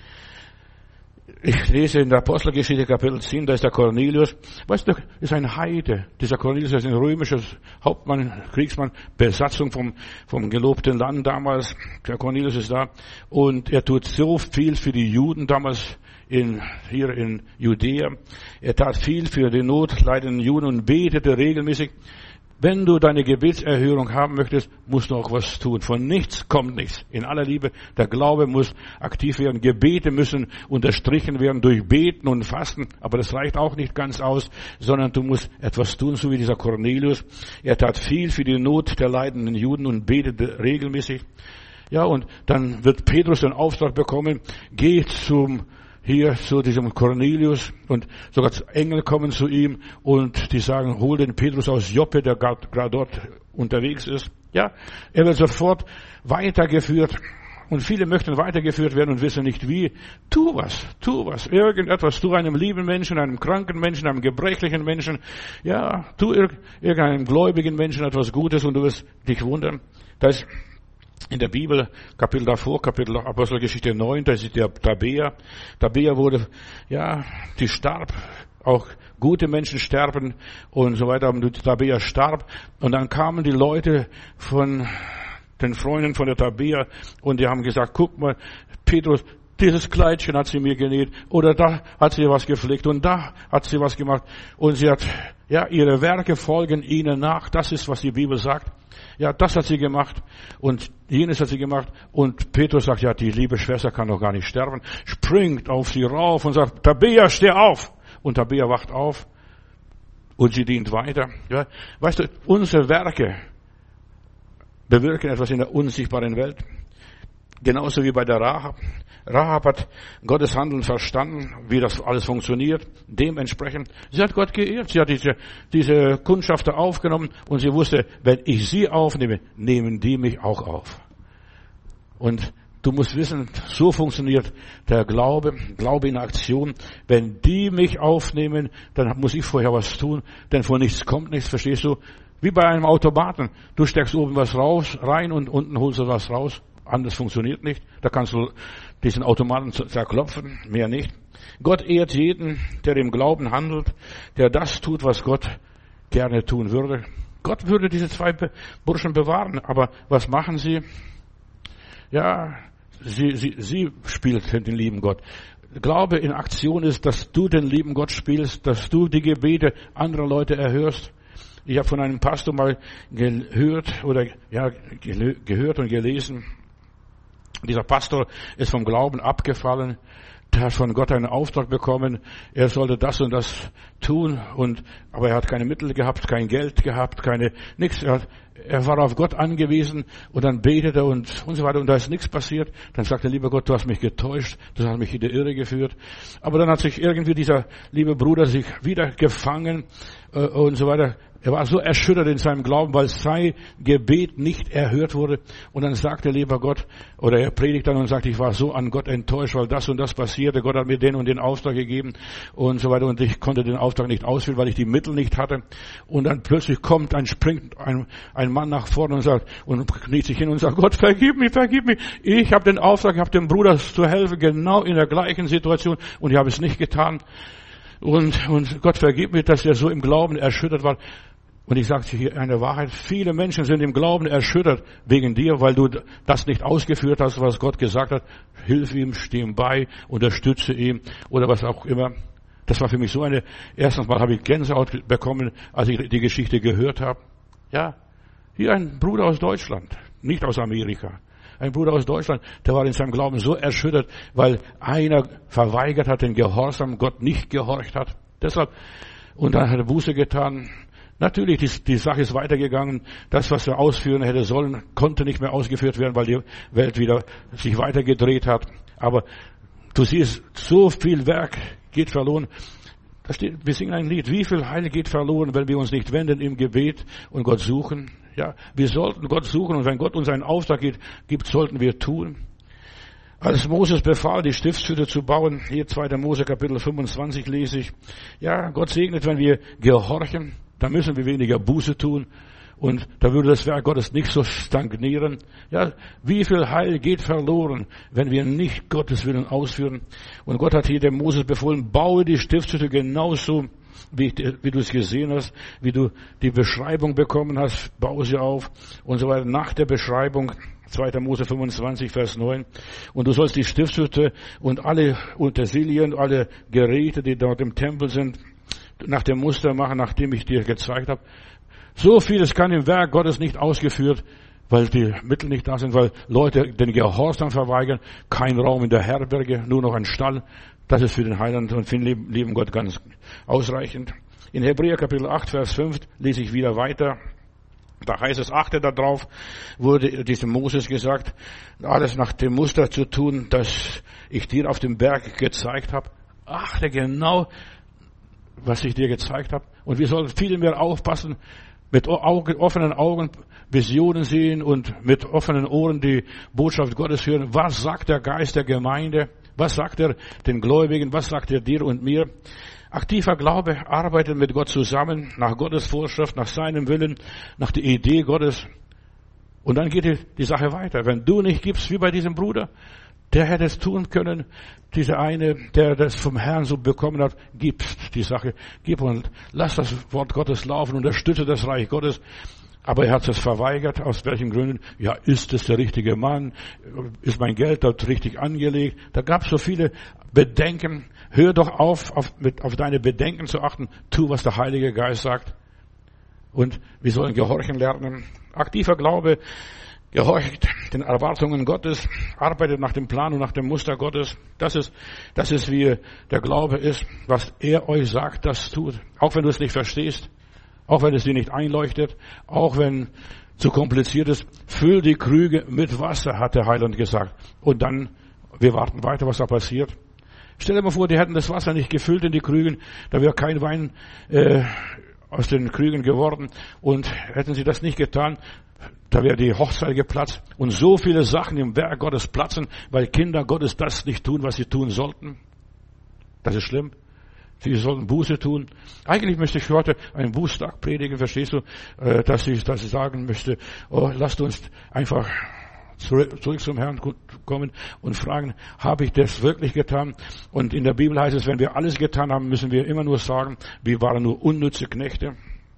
Ich lese in der Apostelgeschichte Kapitel zehn, da ist der Cornelius. Weißt du, ist ein Heide. Dieser Cornelius ist ein römischer Hauptmann, Kriegsmann, Besatzung vom, vom gelobten Land damals. Der Cornelius ist da. Und er tut so viel für die Juden damals in, hier in Judäa. Er tat viel für die notleidenden Juden und betete regelmäßig. Wenn du deine Gebetserhörung haben möchtest, musst du auch was tun. Von nichts kommt nichts. In aller Liebe, der Glaube muss aktiv werden. Gebete müssen unterstrichen werden durch Beten und Fasten. Aber das reicht auch nicht ganz aus, sondern du musst etwas tun, so wie dieser Cornelius. Er tat viel für die Not der leidenden Juden und betete regelmäßig. Ja, und dann wird Petrus den Auftrag bekommen, geh zum hier zu diesem Cornelius und sogar Engel kommen zu ihm und die sagen, hol den Petrus aus Joppe, der gerade dort unterwegs ist. Ja, er wird sofort weitergeführt und viele möchten weitergeführt werden und wissen nicht wie. Tu was, tu was, irgendetwas, tu einem lieben Menschen, einem kranken Menschen, einem gebrechlichen Menschen, ja, tu irgendeinem gläubigen Menschen etwas Gutes und du wirst dich wundern. Das ist in der Bibel, Kapitel davor, Kapitel Apostelgeschichte neun, da ist der Tabea. Tabea wurde, ja, die starb. Auch gute Menschen sterben und so weiter. Und Tabea starb. Und dann kamen die Leute von den Freunden von der Tabea und die haben gesagt, guck mal, Petrus, dieses Kleidchen hat sie mir genäht oder da hat sie was geflickt und da hat sie was gemacht. Und sie hat, ja, ihre Werke folgen ihnen nach. Das ist, was die Bibel sagt. Ja, das hat sie gemacht und jenes hat sie gemacht. Und Petrus sagt, ja, die liebe Schwester kann doch gar nicht sterben. Springt auf sie rauf und sagt, Tabea, steh auf. Und Tabea wacht auf und sie dient weiter. Ja, weißt du, unsere Werke bewirken etwas in der unsichtbaren Welt. Genauso wie bei der Rahab. Rahab hat Gottes Handeln verstanden, wie das alles funktioniert. Dementsprechend, sie hat Gott geehrt. Sie hat diese, diese Kundschafter aufgenommen und sie wusste, wenn ich sie aufnehme, nehmen die mich auch auf. Und du musst wissen, so funktioniert der Glaube, Glaube in Aktion. Wenn die mich aufnehmen, dann muss ich vorher was tun, denn vor nichts kommt nichts, verstehst du? Wie bei einem Automaten. Du steckst oben was raus, rein und unten holst du was raus. Anders funktioniert nicht. Da kannst du diesen Automaten zerklopfen, mehr nicht. Gott ehrt jeden, der im Glauben handelt, der das tut, was Gott gerne tun würde. Gott würde diese zwei Burschen bewahren, aber was machen sie? Ja, sie, sie, sie spielt den lieben Gott. Glaube in Aktion ist, dass du den lieben Gott spielst, dass du die Gebete anderer Leute erhörst. Ich habe von einem Pastor mal gehört oder ja gehört und gelesen. Dieser Pastor ist vom Glauben abgefallen. Der hat von Gott einen Auftrag bekommen. Er sollte das und das tun und aber er hat keine Mittel gehabt, kein Geld gehabt, keine nichts. Er, hat, er war auf Gott angewiesen und dann betete er und und so weiter und da ist nichts passiert. Dann sagte er, lieber Gott, du hast mich getäuscht, du hast mich in die Irre geführt. Aber dann hat sich irgendwie dieser liebe Bruder sich wieder gefangen äh, und so weiter. Er war so erschüttert in seinem Glauben, weil sein Gebet nicht erhört wurde. Und dann sagte lieber Gott, oder er predigt dann und sagt, ich war so an Gott enttäuscht, weil das und das passierte. Gott hat mir den und den Auftrag gegeben und so weiter. Und ich konnte den Auftrag nicht ausführen, weil ich die Mittel nicht hatte. Und dann plötzlich kommt, ein springt ein, ein Mann nach vorne und sagt, und kniet sich hin und sagt, Gott, vergib mich, vergib mich. Ich habe den Auftrag, ich habe dem Bruder zu helfen, genau in der gleichen Situation. Und ich habe es nicht getan. Und, und Gott vergib mir, dass er so im Glauben erschüttert war. Und ich sage hier eine Wahrheit, viele Menschen sind im Glauben erschüttert wegen dir, weil du das nicht ausgeführt hast, was Gott gesagt hat. Hilf ihm, steh ihm bei, unterstütze ihn oder was auch immer. Das war für mich so eine, erstens mal habe ich Gänsehaut bekommen, als ich die Geschichte gehört habe. Ja, hier ein Bruder aus Deutschland, nicht aus Amerika. Ein Bruder aus Deutschland, der war in seinem Glauben so erschüttert, weil einer verweigert hat, den Gehorsam, Gott nicht gehorcht hat. Deshalb, und dann hat er Buße getan. Natürlich, die, die Sache ist weitergegangen. Das, was er ausführen hätte sollen, konnte nicht mehr ausgeführt werden, weil die Welt wieder sich weitergedreht hat. Aber du siehst, so viel Werk geht verloren. Da steht, wir singen ein Lied. Wie viel Heil geht verloren, wenn wir uns nicht wenden im Gebet und Gott suchen? Ja, wir sollten Gott suchen und wenn Gott uns einen Auftrag gibt, gibt sollten wir tun. Als Moses befahl, die Stiftshütte zu bauen, hier zweiter Mose Kapitel fünfundzwanzig lese ich, ja, Gott segnet, wenn wir gehorchen. Da müssen wir weniger Buße tun und da würde das Werk Gottes nicht so stagnieren. Ja, wie viel Heil geht verloren, wenn wir nicht Gottes Willen ausführen? Und Gott hat hier dem Moses befohlen, baue die Stiftshütte genauso, wie, wie du es gesehen hast, wie du die Beschreibung bekommen hast, baue sie auf und so weiter. Nach der Beschreibung, zweiter Mose fünfundzwanzig, Vers neun. Und du sollst die Stiftshütte und alle Utensilien, alle Geräte, die dort im Tempel sind, nach dem Muster machen, nachdem ich dir gezeigt habe. So vieles kann im Werk Gottes nicht ausgeführt, weil die Mittel nicht da sind, weil Leute den Gehorsam verweigern. Kein Raum in der Herberge, nur noch ein Stall. Das ist für den Heiland und für den lieben Gott ganz ausreichend. In Hebräer Kapitel acht, Vers fünf lese ich wieder weiter. Da heißt es, achte darauf, wurde diesem Moses gesagt, alles nach dem Muster zu tun, das ich dir auf dem Berg gezeigt habe. Achte genau, was ich dir gezeigt habe. Und wir sollen viel mehr aufpassen, mit Augen, offenen Augen Visionen sehen und mit offenen Ohren die Botschaft Gottes hören. Was sagt der Geist der Gemeinde? Was sagt er den Gläubigen? Was sagt er dir und mir? Aktiver Glaube arbeitet mit Gott zusammen, nach Gottes Vorschrift, nach seinem Willen, nach der Idee Gottes. Und dann geht die, die Sache weiter. Wenn du nicht gibst, wie bei diesem Bruder, der hätte es tun können, dieser eine, der das vom Herrn so bekommen hat, gib die Sache, gib und lass das Wort Gottes laufen, unterstütze das Reich Gottes. Aber er hat es verweigert, aus welchen Gründen? Ja, ist es der richtige Mann? Ist mein Geld dort richtig angelegt? Da gab es so viele Bedenken. Hör doch auf, auf, mit, auf deine Bedenken zu achten. Tu, was der Heilige Geist sagt. Und wir sollen gehorchen lernen. Aktiver Glaube gehorcht den Erwartungen Gottes, arbeitet nach dem Plan und nach dem Muster Gottes. Das ist, das ist, wie der Glaube ist. Was er euch sagt, das tut. Auch wenn du es nicht verstehst, auch wenn es dir nicht einleuchtet, auch wenn zu kompliziert ist. Füll die Krüge mit Wasser, hat der Heiland gesagt. Und dann, wir warten weiter, was da passiert. Stell dir mal vor, die hätten das Wasser nicht gefüllt in die Krügen, da wäre kein Wein äh, aus den Krügen geworden. Und hätten sie das nicht getan, da wäre die Hochzeit geplatzt. Und so viele Sachen im Werk Gottes platzen, weil Kinder Gottes das nicht tun, was sie tun sollten. Das ist schlimm. Sie sollten Buße tun. Eigentlich möchte ich heute einen Bußtag predigen, verstehst du, dass ich, dass ich sagen möchte, oh, lasst uns einfach zurück, zurück zum Herrn kommen und fragen, habe ich das wirklich getan? Und in der Bibel heißt es, wenn wir alles getan haben, müssen wir immer nur sagen, wir waren nur unnütze Knechte.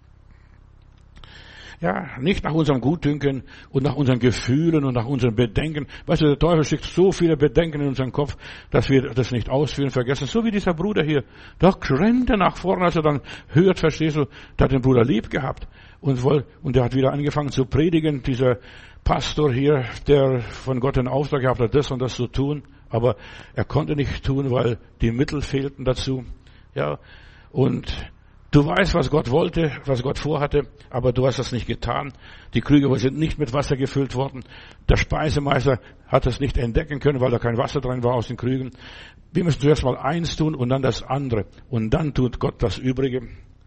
Ja, nicht nach unserem Gutdünken und nach unseren Gefühlen und nach unseren Bedenken. Weißt du, der Teufel schickt so viele Bedenken in unseren Kopf, dass wir das nicht ausführen, vergessen. So wie dieser Bruder hier. Da rennt er nach vorne, als er dann hört, verstehst du, der hat den Bruder lieb gehabt. Und, wohl, und der hat wieder angefangen zu predigen, dieser Pastor hier, der von Gott den Auftrag gehabt hat, das und das zu tun. Aber er konnte nicht tun, weil die Mittel fehlten dazu. Ja, und du weißt, was Gott wollte, was Gott vorhatte, aber du hast das nicht getan. Die Krüge sind nicht mit Wasser gefüllt worden. Der Speisemeister hat das nicht entdecken können, weil da kein Wasser drin war aus den Krügen. Wir müssen zuerst mal eins tun und dann das andere. Und dann tut Gott das Übrige.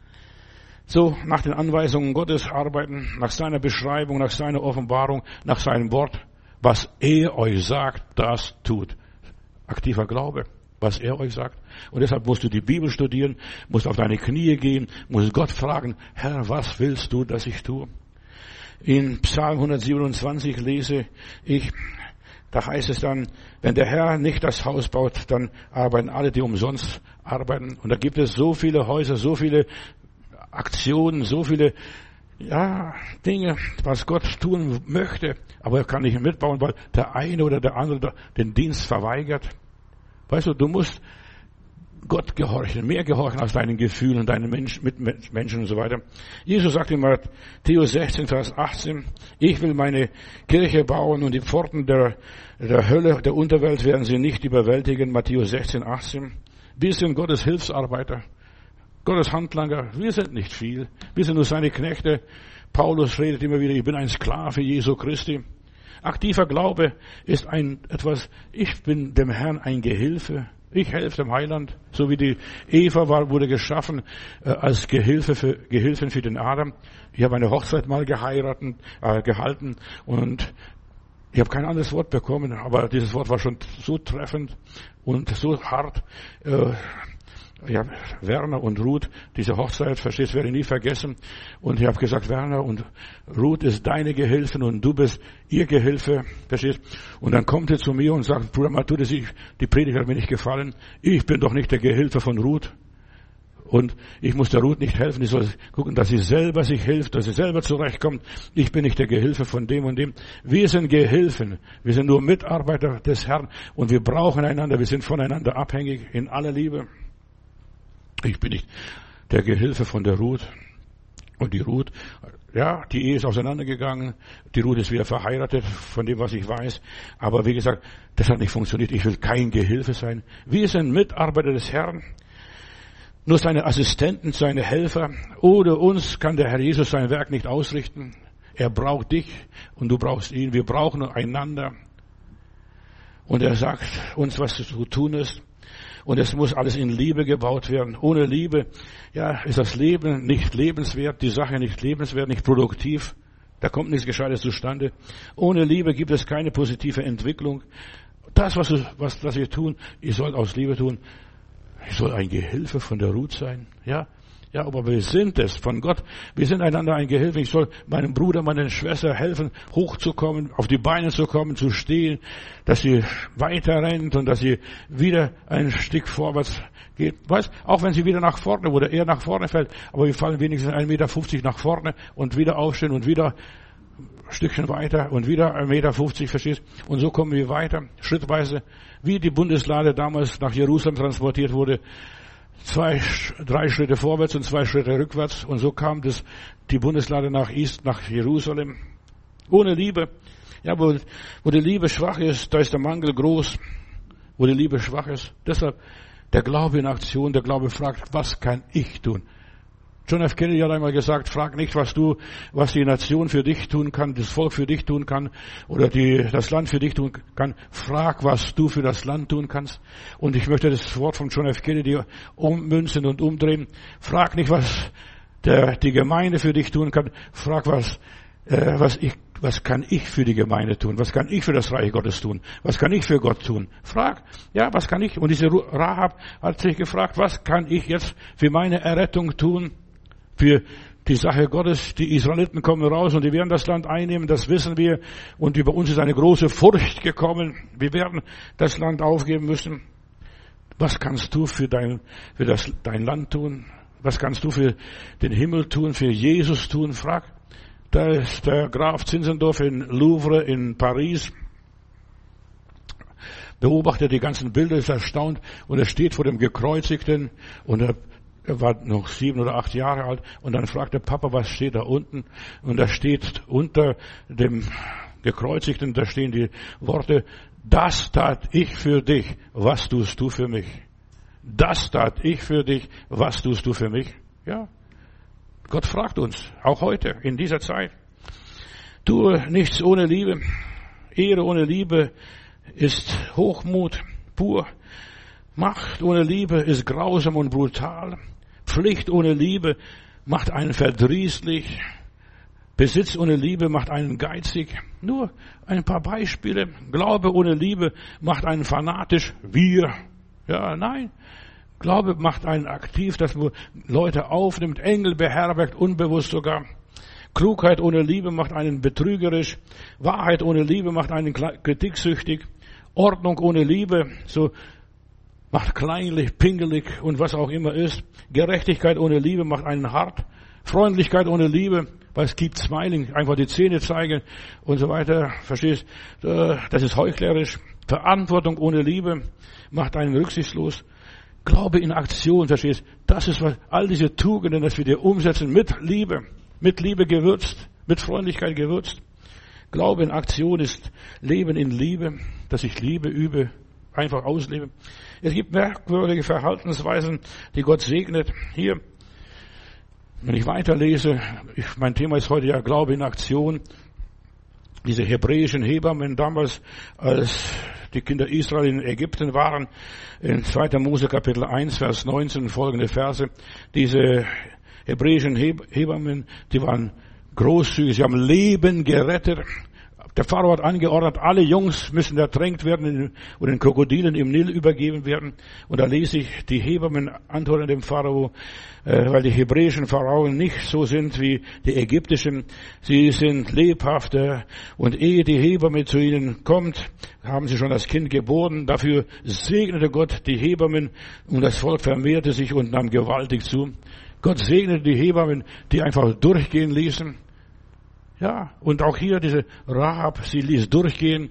So, nach den Anweisungen Gottes arbeiten, nach seiner Beschreibung, nach seiner Offenbarung, nach seinem Wort. Was er euch sagt, das tut. Aktiver Glaube. Was er euch sagt. Und deshalb musst du die Bibel studieren, musst auf deine Knie gehen, musst Gott fragen, Herr, was willst du, dass ich tue? In Psalm hundertsiebenundzwanzig lese ich, da heißt es dann, wenn der Herr nicht das Haus baut, dann arbeiten alle, die umsonst arbeiten. Und da gibt es so viele Häuser, so viele Aktionen, so viele ja, Dinge, was Gott tun möchte, aber er kann nicht mitbauen, weil der eine oder der andere den Dienst verweigert. Weißt du, du musst Gott gehorchen, mehr gehorchen als deinen Gefühlen, deinen Menschen, Mitmenschen und so weiter. Jesus sagt in Matthäus sechzehn, Vers achtzehn, ich will meine Kirche bauen und die Pforten der, der Hölle, der Unterwelt werden sie nicht überwältigen. Matthäus sechzehn, achtzehn. Wir sind Gottes Hilfsarbeiter, Gottes Handlanger. Wir sind nicht viel. Wir sind nur seine Knechte. Paulus redet immer wieder, ich bin ein Sklave Jesu Christi. Aktiver Glaube ist ein etwas, ich bin dem Herrn ein Gehilfe. Ich helfe dem Heiland. So wie die Eva war, wurde geschaffen äh, als Gehilfe für, Gehilfin für den Adam. Ich habe eine Hochzeit mal geheiratet, äh, gehalten und ich habe kein anderes Wort bekommen, aber dieses Wort war schon so treffend und so hart. Äh, Ja, Werner und Ruth, diese Hochzeit, verstehst, werde ich nie vergessen. Und ich habe gesagt, Werner und Ruth ist deine Gehilfin und du bist ihr Gehilfe, verstehst. Und dann kommt er zu mir und sagt, Bruder Matthäus, die Predigt hat mir nicht gefallen. Ich bin doch nicht der Gehilfe von Ruth. Und ich muss der Ruth nicht helfen. Ich soll gucken, dass sie selber sich hilft, dass sie selber zurechtkommt. Ich bin nicht der Gehilfe von dem und dem. Wir sind Gehilfen. Wir sind nur Mitarbeiter des Herrn und wir brauchen einander. Wir sind voneinander abhängig in aller Liebe. Ich bin nicht der Gehilfe von der Ruth. Und die Ruth, ja, die Ehe ist auseinandergegangen. Die Ruth ist wieder verheiratet, von dem, was ich weiß. Aber wie gesagt, das hat nicht funktioniert. Ich will kein Gehilfe sein. Wir sind Mitarbeiter des Herrn. Nur seine Assistenten, seine Helfer. Ohne uns kann der Herr Jesus sein Werk nicht ausrichten. Er braucht dich und du brauchst ihn. Wir brauchen einander. Und er sagt uns, was zu tun ist. Und es muss alles in Liebe gebaut werden. Ohne Liebe, ja, ist das Leben nicht lebenswert, die Sache nicht lebenswert, nicht produktiv. Da kommt nichts Gescheites zustande. Ohne Liebe gibt es keine positive Entwicklung. Das, was, was, was wir tun, ich soll aus Liebe tun. Ich soll ein Gehilfe von der Ruth sein. Ja, ja, aber wir sind es von Gott. Wir sind einander ein Gehilfe. Ich soll meinem Bruder, meiner Schwester helfen, hochzukommen, auf die Beine zu kommen, zu stehen, dass sie weiter rennt und dass sie wieder ein Stück vorwärts geht. Weißt, auch wenn sie wieder nach vorne oder eher nach vorne fällt, aber wir fallen wenigstens ein Meter fünfzig nach vorne und wieder aufstehen und wieder ein Stückchen weiter und wieder ein Meter fünfzig, verstehst? Und so kommen wir weiter, schrittweise, wie die Bundeslade damals nach Jerusalem transportiert wurde. Zwei, drei Schritte vorwärts und zwei Schritte rückwärts. Und so kam das, die Bundeslade nach Ist, nach Jerusalem. Ohne Liebe. Ja, wo, wo die Liebe schwach ist, da ist der Mangel groß. Wo die Liebe schwach ist. Deshalb der Glaube in Aktion, der Glaube fragt, was kann ich tun? John F. Kennedy hat einmal gesagt, frag nicht, was du, was die Nation für dich tun kann, das Volk für dich tun kann oder die, das Land für dich tun kann. Frag, was du für das Land tun kannst. Und ich möchte das Wort von John F. Kennedy ummünzen und umdrehen. Frag nicht, was der, die Gemeinde für dich tun kann. Frag, was, äh, was ich, was kann ich für die Gemeinde tun? Was kann ich für das Reich Gottes tun? Was kann ich für Gott tun? Frag, ja, was kann ich? Und diese Rahab hat sich gefragt, was kann ich jetzt für meine Errettung tun? Für die Sache Gottes, die Israeliten kommen raus und die werden das Land einnehmen, das wissen wir. Und über uns ist eine große Furcht gekommen. Wir werden das Land aufgeben müssen. Was kannst du für dein, für das, dein Land tun? Was kannst du für den Himmel tun, für Jesus tun? Frag. Da ist der Graf Zinzendorf in Louvre in Paris. Beobachtet die ganzen Bilder, ist erstaunt und er steht vor dem Gekreuzigten und er Er war noch sieben oder acht Jahre alt und dann fragt der Papa, was steht da unten? Und da steht unter dem Gekreuzigten, da stehen die Worte, das tat ich für dich, was tust du für mich? Das tat ich für dich, was tust du für mich? Ja, Gott fragt uns, auch heute, in dieser Zeit. Tue nichts ohne Liebe. Ehre ohne Liebe ist Hochmut pur. Macht ohne Liebe ist grausam und brutal. Pflicht ohne Liebe macht einen verdrießlich. Besitz ohne Liebe macht einen geizig. Nur ein paar Beispiele. Glaube ohne Liebe macht einen fanatisch. Wir. Ja, nein. Glaube macht einen aktiv, dass man Leute aufnimmt, Engel beherbergt, unbewusst sogar. Klugheit ohne Liebe macht einen betrügerisch. Wahrheit ohne Liebe macht einen kritiksüchtig. Ordnung ohne Liebe, so macht kleinlich, pingelig und was auch immer ist. Gerechtigkeit ohne Liebe macht einen hart. Freundlichkeit ohne Liebe, weil es gibt Smiling, einfach die Zähne zeigen und so weiter. Verstehst? Das ist heuchlerisch. Verantwortung ohne Liebe macht einen rücksichtslos. Glaube in Aktion, verstehst? Das ist was, all diese Tugenden, dass wir die umsetzen mit Liebe, mit Liebe gewürzt, mit Freundlichkeit gewürzt. Glaube in Aktion ist Leben in Liebe, dass ich Liebe übe, einfach auslebe. Es gibt merkwürdige Verhaltensweisen, die Gott segnet. Hier, wenn ich weiterlese, ich, mein Thema ist heute ja Glaube in Aktion. Diese hebräischen Hebammen damals, als die Kinder Israel in Ägypten waren, in zweiter Mose Kapitel eins, Vers neunzehn, folgende Verse. Diese hebräischen Hebammen, die waren großzügig, sie haben Leben gerettet. Der Pharao hat angeordnet, alle Jungs müssen ertränkt werden und den Krokodilen im Nil übergeben werden. Und da lese ich, die Hebammen antworten dem Pharao, äh, weil die hebräischen Pharaonen nicht so sind wie die ägyptischen. Sie sind lebhafter und ehe die Hebamme zu ihnen kommt, haben sie schon das Kind geboren. Dafür segnete Gott die Hebammen und das Volk vermehrte sich und nahm gewaltig zu. Gott segnete die Hebammen, die einfach durchgehen ließen. Ja, und auch hier diese Rahab, sie ließ durchgehen.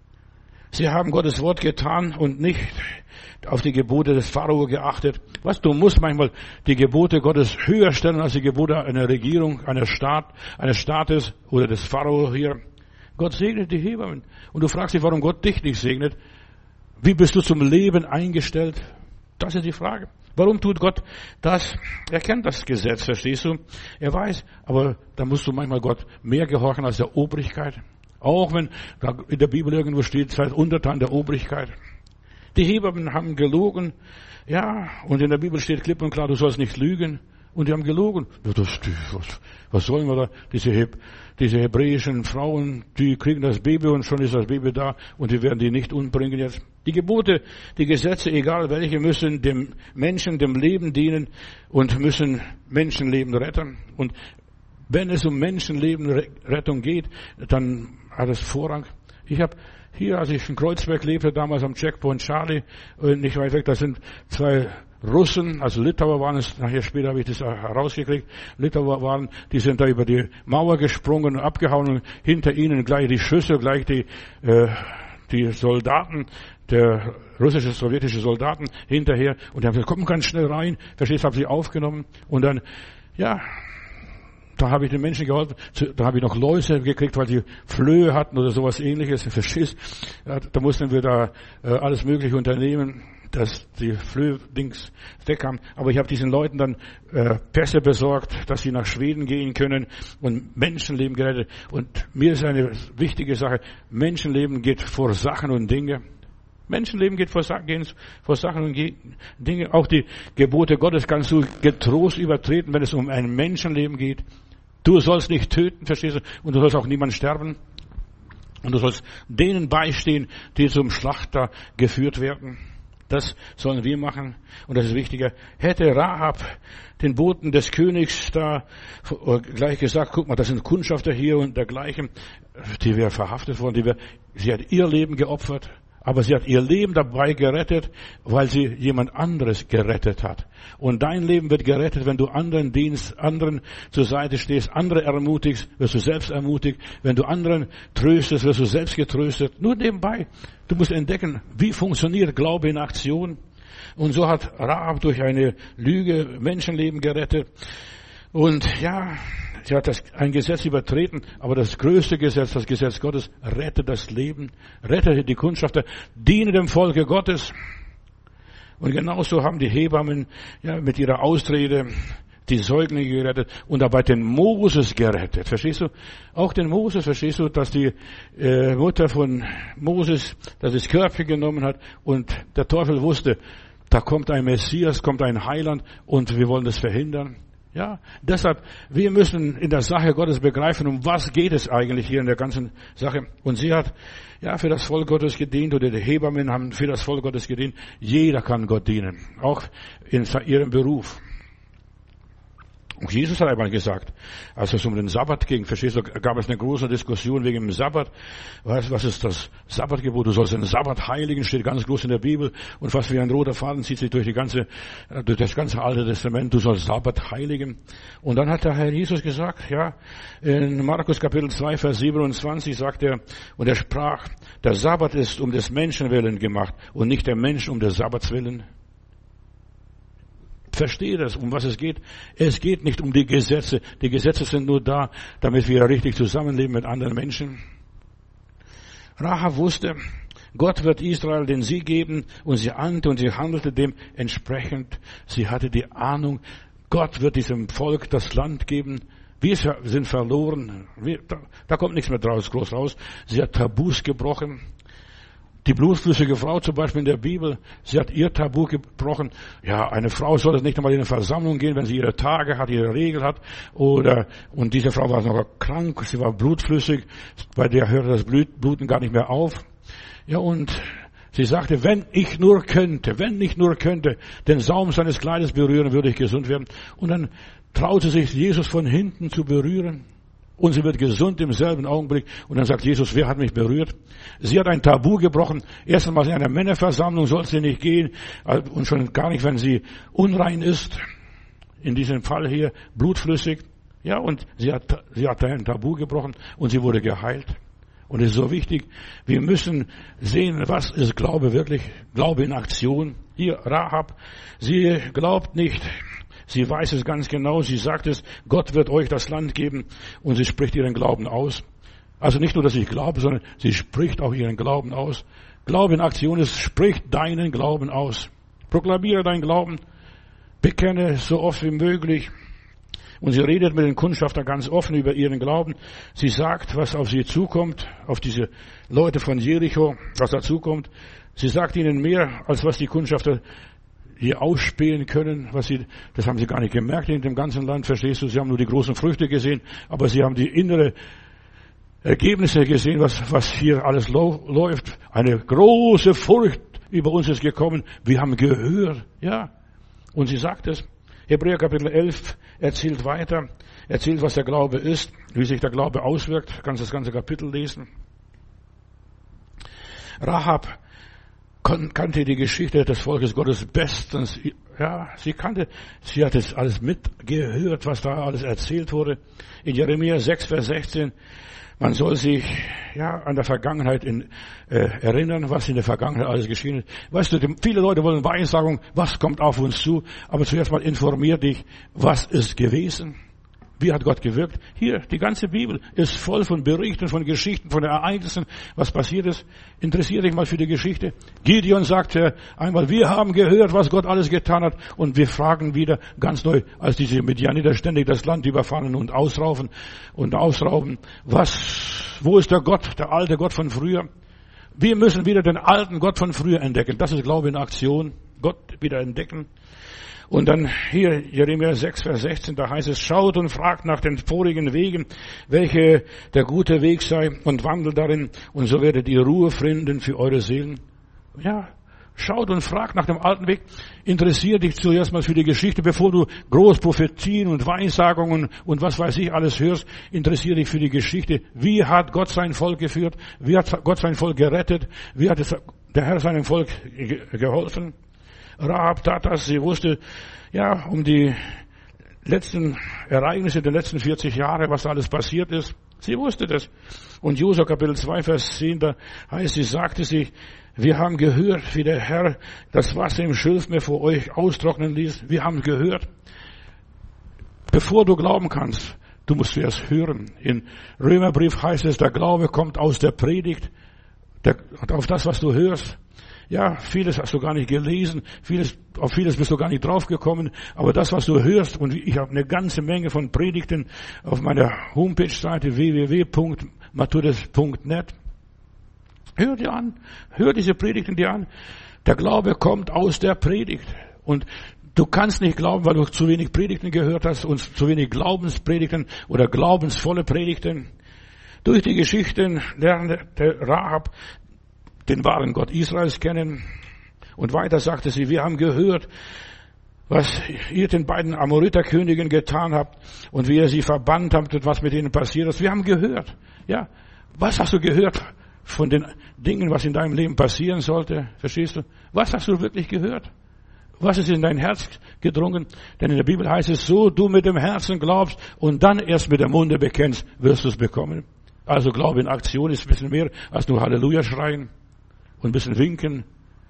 Sie haben Gottes Wort getan und nicht auf die Gebote des Pharao geachtet. Was, du musst manchmal die Gebote Gottes höher stellen als die Gebote einer Regierung, einer Staat, eines Staates oder des Pharao hier. Gott segnet die Hebammen. Und du fragst dich, warum Gott dich nicht segnet. Wie bist du zum Leben eingestellt? Das ist die Frage. Warum tut Gott das? Er kennt das Gesetz, verstehst du? Er weiß, aber da musst du manchmal Gott mehr gehorchen als der Obrigkeit. Auch wenn da in der Bibel irgendwo steht, seid untertan der Obrigkeit. Die Hebammen haben gelogen, ja, und in der Bibel steht klipp und klar, du sollst nicht lügen. Und die haben gelogen. Das, was, was sollen wir da? Diese, Heb, diese hebräischen Frauen, die kriegen das Baby und schon ist das Baby da und die werden die nicht umbringen jetzt. Die Gebote, die Gesetze, egal welche, müssen dem Menschen, dem Leben dienen und müssen Menschenleben retten. Und wenn es um Menschenlebenrettung geht, dann hat es Vorrang. Ich habe hier, als ich in Kreuzberg lebte, damals am Checkpoint Charlie, nicht weit weg, da sind zwei Russen, also Litauer waren es, nachher später habe ich das herausgekriegt, Litauer waren, die sind da über die Mauer gesprungen und abgehauen und hinter ihnen gleich die Schüsse, gleich die, äh, die Soldaten, der russische, sowjetische Soldaten hinterher und die haben gesagt, komm ganz schnell rein, verstehst, haben sie aufgenommen und dann, ja, da habe ich den Menschen geholfen. Da habe ich noch Läuse gekriegt, weil sie Flöhe hatten oder sowas ähnliches, Verschiss. Ja, da mussten wir da äh, alles Mögliche unternehmen, dass die Flöhe-Dings wegkamen. Aber ich habe diesen Leuten dann äh, Pässe besorgt, dass sie nach Schweden gehen können und Menschenleben gerettet. Und mir ist eine wichtige Sache, Menschenleben geht vor Sachen und Dinge. Menschenleben geht vor, gehen vor Sachen und Dinge. Auch die Gebote Gottes kannst du getrost übertreten, wenn es um ein Menschenleben geht. Du sollst nicht töten, verstehst du? Und du sollst auch niemand sterben. Und du sollst denen beistehen, die zum Schlachter geführt werden. Das sollen wir machen. Und das ist wichtiger. Hätte Rahab den Boten des Königs da gleich gesagt, guck mal, das sind Kundschafter hier und dergleichen, die wäre verhaftet worden, die wäre, sie hat ihr Leben geopfert. Aber sie hat ihr Leben dabei gerettet, weil sie jemand anderes gerettet hat. Und dein Leben wird gerettet, wenn du anderen dienst, anderen zur Seite stehst, andere ermutigst, wirst du selbst ermutigt. Wenn du anderen tröstest, wirst du selbst getröstet. Nur nebenbei. Du musst entdecken, wie funktioniert Glaube in Aktion. Und so hat Rahab durch eine Lüge Menschenleben gerettet. Und ja, sie hat das, ein Gesetz übertreten, aber das größte Gesetz, das Gesetz Gottes, rettet das Leben, rettet die Kundschafter, diene dem Volke Gottes. Und genauso haben die Hebammen ja, mit ihrer Ausrede die Säuglinge gerettet und dabei den Moses gerettet. Verstehst du? Auch den Moses, verstehst du, dass die äh, Mutter von Moses das Körbchen genommen hat und der Teufel wusste, da kommt ein Messias, kommt ein Heiland und wir wollen das verhindern. Ja, deshalb, wir müssen in der Sache Gottes begreifen, um was geht es eigentlich hier in der ganzen Sache. Und sie hat, ja, für das Volk Gottes gedient, oder die Hebammen haben für das Volk Gottes gedient. Jeder kann Gott dienen, auch in ihrem Beruf. Und Jesus hat einmal gesagt, als es um den Sabbat ging, verstehst du, gab es eine große Diskussion wegen dem Sabbat. Was, was ist das Sabbatgebot? Du sollst den Sabbat heiligen, steht ganz groß in der Bibel. Und fast wie ein roter Faden zieht sich durch die ganze, durch das ganze Alte Testament. Du sollst Sabbat heiligen. Und dann hat der Herr Jesus gesagt, ja, in Markus Kapitel zwei, Vers siebenundzwanzig sagt er, und er sprach, der Sabbat ist um des Menschen willen gemacht und nicht der Mensch um des Sabbats willen. Verstehe das, um was es geht. Es geht nicht um die Gesetze. Die Gesetze sind nur da, damit wir richtig zusammenleben mit anderen Menschen. Rahab wusste, Gott wird Israel den Sieg geben und sie ahnte und sie handelte dementsprechend. Sie hatte die Ahnung, Gott wird diesem Volk das Land geben. Wir sind verloren. Wir, da, da kommt nichts mehr draus, groß raus. Sie hat Tabus gebrochen. Die blutflüssige Frau zum Beispiel in der Bibel, sie hat ihr Tabu gebrochen. Ja, eine Frau soll nicht einmal in eine Versammlung gehen, wenn sie ihre Tage hat, ihre Regel hat. Oder, und diese Frau war noch krank, sie war blutflüssig, bei der hörte das Bluten gar nicht mehr auf. Ja, und sie sagte, wenn ich nur könnte, wenn ich nur könnte, den Saum seines Kleides berühren, würde ich gesund werden. Und dann traute sich Jesus von hinten zu berühren. Und sie wird gesund im selben Augenblick. Und dann sagt Jesus, wer hat mich berührt? Sie hat ein Tabu gebrochen. Erst einmal in einer Männerversammlung soll sie nicht gehen. Und schon gar nicht, wenn sie unrein ist. In diesem Fall hier blutflüssig. Ja, und sie hat, sie hat ein Tabu gebrochen und sie wurde geheilt. Und es ist so wichtig, wir müssen sehen, was ist Glaube wirklich? Glaube in Aktion. Hier, Rahab, sie glaubt nicht. Sie weiß es ganz genau. Sie sagt es, Gott wird euch das Land geben. Und sie spricht ihren Glauben aus. Also nicht nur, dass ich glaube, sondern sie spricht auch ihren Glauben aus. Glaube in Aktion ist, spricht deinen Glauben aus. Proklamiere deinen Glauben. Bekenne so oft wie möglich. Und sie redet mit den Kundschaftern ganz offen über ihren Glauben. Sie sagt, was auf sie zukommt, auf diese Leute von Jericho, was dazukommt. Sie sagt ihnen mehr, als was die Kundschafter hier ausspähen können, was sie, das haben sie gar nicht gemerkt in dem ganzen Land, verstehst du? Sie haben nur die großen Früchte gesehen, aber sie haben die innere Ergebnisse gesehen, was, was hier alles läuft. Eine große Furcht über uns ist gekommen. Wir haben gehört, ja. Und sie sagt es. Hebräer Kapitel elf erzählt weiter, erzählt, was der Glaube ist, wie sich der Glaube auswirkt. Du kannst das ganze Kapitel lesen. Rahab kannte die Geschichte des Volkes Gottes bestens. Ja, sie kannte, sie hat es alles mitgehört, was da alles erzählt wurde. In Jeremia sechs, Vers sechzehn, man soll sich ja an der Vergangenheit in, äh, erinnern, was in der Vergangenheit alles geschehen ist. Weißt du, die, viele Leute wollen Weissagung, was kommt auf uns zu, aber zuerst mal informier dich, was ist gewesen. Wie hat Gott gewirkt? Hier, die ganze Bibel ist voll von Berichten, von Geschichten, von Ereignissen, was passiert ist. Interessiere dich mal für die Geschichte. Gideon sagte einmal, wir haben gehört, was Gott alles getan hat. Und wir fragen wieder ganz neu, als diese Midianiter ständig das Land überfallen und ausraufen und ausrauben. Was, wo ist der Gott, der alte Gott von früher? Wir müssen wieder den alten Gott von früher entdecken. Das ist Glaube in Aktion. Gott wieder entdecken. Und dann hier Jeremia sechs, Vers sechzehn, da heißt es, schaut und fragt nach den vorigen Wegen, welche der gute Weg sei und wandelt darin und so werdet ihr Ruhe finden für eure Seelen. Ja, schaut und fragt nach dem alten Weg. Interessier dich zuerst mal für die Geschichte, bevor du Großprophetien und Weissagungen und was weiß ich alles hörst. Interessier dich für die Geschichte. Wie hat Gott sein Volk geführt? Wie hat Gott sein Volk gerettet? Wie hat der Herr seinem Volk geholfen? Rahab tat das, sie wusste, ja, um die letzten Ereignisse der letzten vierzig Jahre, was da alles passiert ist. Sie wusste das. Und Josua Kapitel zwei, Vers zehn, da heißt, sie sagte sich, wir haben gehört, wie der Herr das Wasser im Schilfmeer vor euch austrocknen ließ. Wir haben gehört. Bevor du glauben kannst, du musst zuerst hören. In Römerbrief heißt es, der Glaube kommt aus der Predigt, der, auf das, was du hörst. Ja, vieles hast du gar nicht gelesen, vieles, auf vieles bist du gar nicht draufgekommen, aber das, was du hörst, und ich habe eine ganze Menge von Predigten auf meiner Homepage-Seite w w w punkt matthäus punkt net. Hör dir an, hör diese Predigten dir an. Der Glaube kommt aus der Predigt. Und du kannst nicht glauben, weil du zu wenig Predigten gehört hast und zu wenig Glaubenspredigten oder glaubensvolle Predigten. Durch die Geschichten lernte der Rahab den wahren Gott Israels kennen. Und weiter sagte sie, wir haben gehört, was ihr den beiden Amoriterkönigen getan habt und wie ihr sie verbannt habt und was mit ihnen passiert ist. Wir haben gehört. Ja, was hast du gehört von den Dingen, was in deinem Leben passieren sollte? Verstehst du? Was hast du wirklich gehört? Was ist in dein Herz gedrungen? Denn in der Bibel heißt es, so du mit dem Herzen glaubst und dann erst mit dem Munde bekennst, wirst du es bekommen. Also Glaube in Aktion ist ein bisschen mehr als nur Halleluja schreien und ein bisschen winken.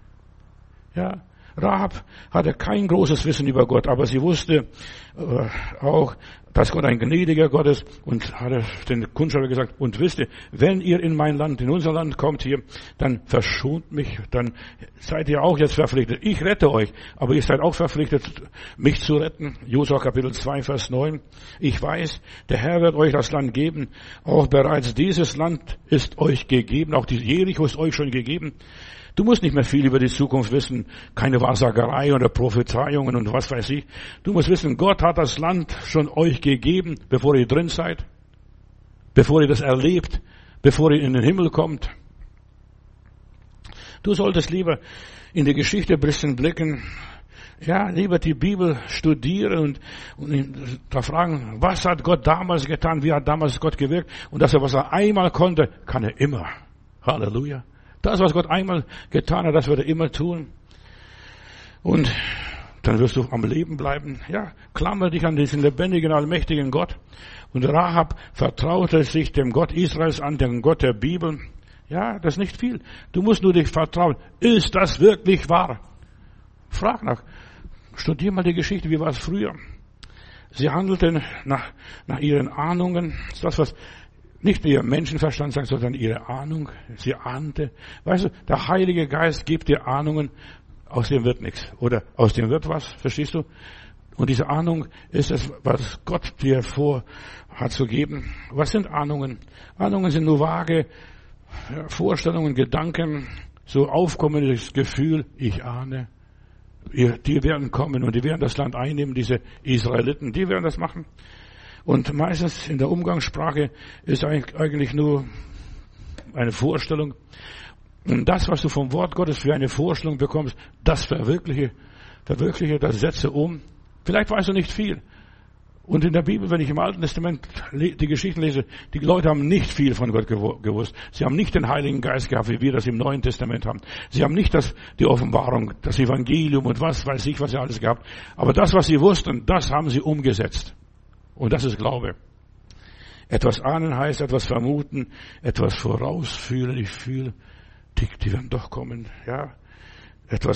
Ja, Rahab hatte kein großes Wissen über Gott, aber sie wusste äh, auch, dass Gott ein gnädiger Gott ist und hatte den Kundschafter gesagt, und wisst ihr, wenn ihr in mein Land, in unser Land kommt hier, dann verschont mich, dann seid ihr auch jetzt verpflichtet. Ich rette euch, aber ihr seid auch verpflichtet, mich zu retten. Josua Kapitel zwei, Vers neun. Ich weiß, der Herr wird euch das Land geben. Auch bereits dieses Land ist euch gegeben. Auch die Jericho ist euch schon gegeben. Du musst nicht mehr viel über die Zukunft wissen, keine Wahrsagerei oder Prophezeiungen und was weiß ich. Du musst wissen, Gott hat das Land schon euch gegeben, bevor ihr drin seid, bevor ihr das erlebt, bevor ihr in den Himmel kommt. Du solltest lieber in die Geschichte ein bisschen blicken, ja, lieber die Bibel studieren und, und da fragen, was hat Gott damals getan, wie hat damals Gott gewirkt, und dass er, was er einmal konnte, kann er immer. Halleluja. Das, was Gott einmal getan hat, das wird er immer tun. Und dann wirst du am Leben bleiben. Ja, klammer dich an diesen lebendigen, allmächtigen Gott. Und Rahab vertraute sich dem Gott Israels an, dem Gott der Bibel. Ja, das ist nicht viel. Du musst nur dich vertrauen. Ist das wirklich wahr? Frag nach. Studier mal die Geschichte. Wie war es früher? Sie handelten nach, nach ihren Ahnungen. Das, was nicht ihr Menschenverstand sagt, sondern ihre Ahnung. Sie ahnte. Weißt du, der Heilige Geist gibt dir Ahnungen, aus dem wird nichts. Oder aus dem wird was, verstehst du? Und diese Ahnung ist es, was Gott dir vor hat zu geben. Was sind Ahnungen? Ahnungen sind nur vage Vorstellungen, Gedanken, so aufkommendes Gefühl, ich ahne. Die werden kommen und die werden das Land einnehmen, diese Israeliten, die werden das machen. Und meistens in der Umgangssprache ist eigentlich nur eine Vorstellung. Und das, was du vom Wort Gottes für eine Vorstellung bekommst, das verwirkliche, verwirkliche, das setze um. Vielleicht weißt du nicht viel. Und in der Bibel, wenn ich im Alten Testament die Geschichten lese, die Leute haben nicht viel von Gott gewusst. Sie haben nicht den Heiligen Geist gehabt, wie wir das im Neuen Testament haben. Sie haben nicht das, die Offenbarung, das Evangelium und was weiß ich, was sie alles gehabt. Aber das, was sie wussten, das haben sie umgesetzt. Und das ist Glaube. Etwas ahnen heißt etwas vermuten, etwas vorausfühlen. Ich fühle, die, die werden doch kommen. Ja, etwas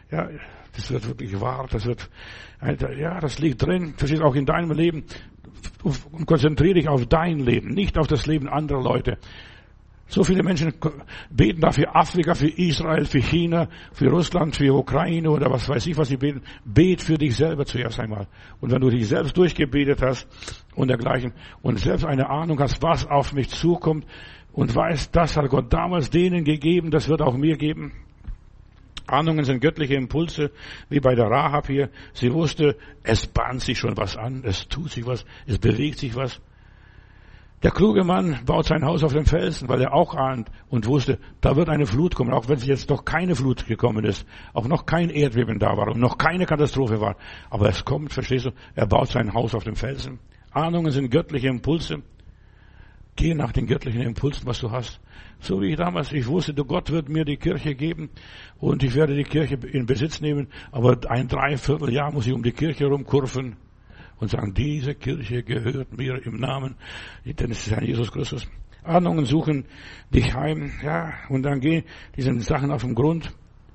Ja, das wird wirklich wahr, das wird, ja, das liegt drin, das ist auch in deinem Leben. Und konzentriere dich auf dein Leben, nicht auf das Leben anderer Leute. So viele Menschen beten da für Afrika, für Israel, für China, für Russland, für Ukraine oder was weiß ich, was sie beten. Bet für dich selber zuerst einmal. Und wenn du dich selbst durchgebetet hast und dergleichen und selbst eine Ahnung hast, was auf mich zukommt und weißt, das hat Gott damals denen gegeben, das wird auch mir geben. Ahnungen sind göttliche Impulse, wie bei der Rahab hier. Sie wusste, es bahnt sich schon was an, es tut sich was, es bewegt sich was. Der kluge Mann baut sein Haus auf dem Felsen, weil er auch ahnt und wusste, da wird eine Flut kommen, auch wenn es jetzt noch keine Flut gekommen ist, auch noch kein Erdbeben da war und noch keine Katastrophe war. Aber es kommt, verstehst du, er baut sein Haus auf dem Felsen. Ahnungen sind göttliche Impulse. Geh nach den göttlichen Impulsen, was du hast. So wie ich damals, ich wusste, du Gott wird mir die Kirche geben und ich werde die Kirche in Besitz nehmen, aber ein Dreivierteljahr muss ich um die Kirche rumkurven und sagen, diese Kirche gehört mir im Namen, denn es ist Herr Jesus Christus. Ahnungen suchen dich heim, ja, und dann geh diesen Sachen auf den Grund.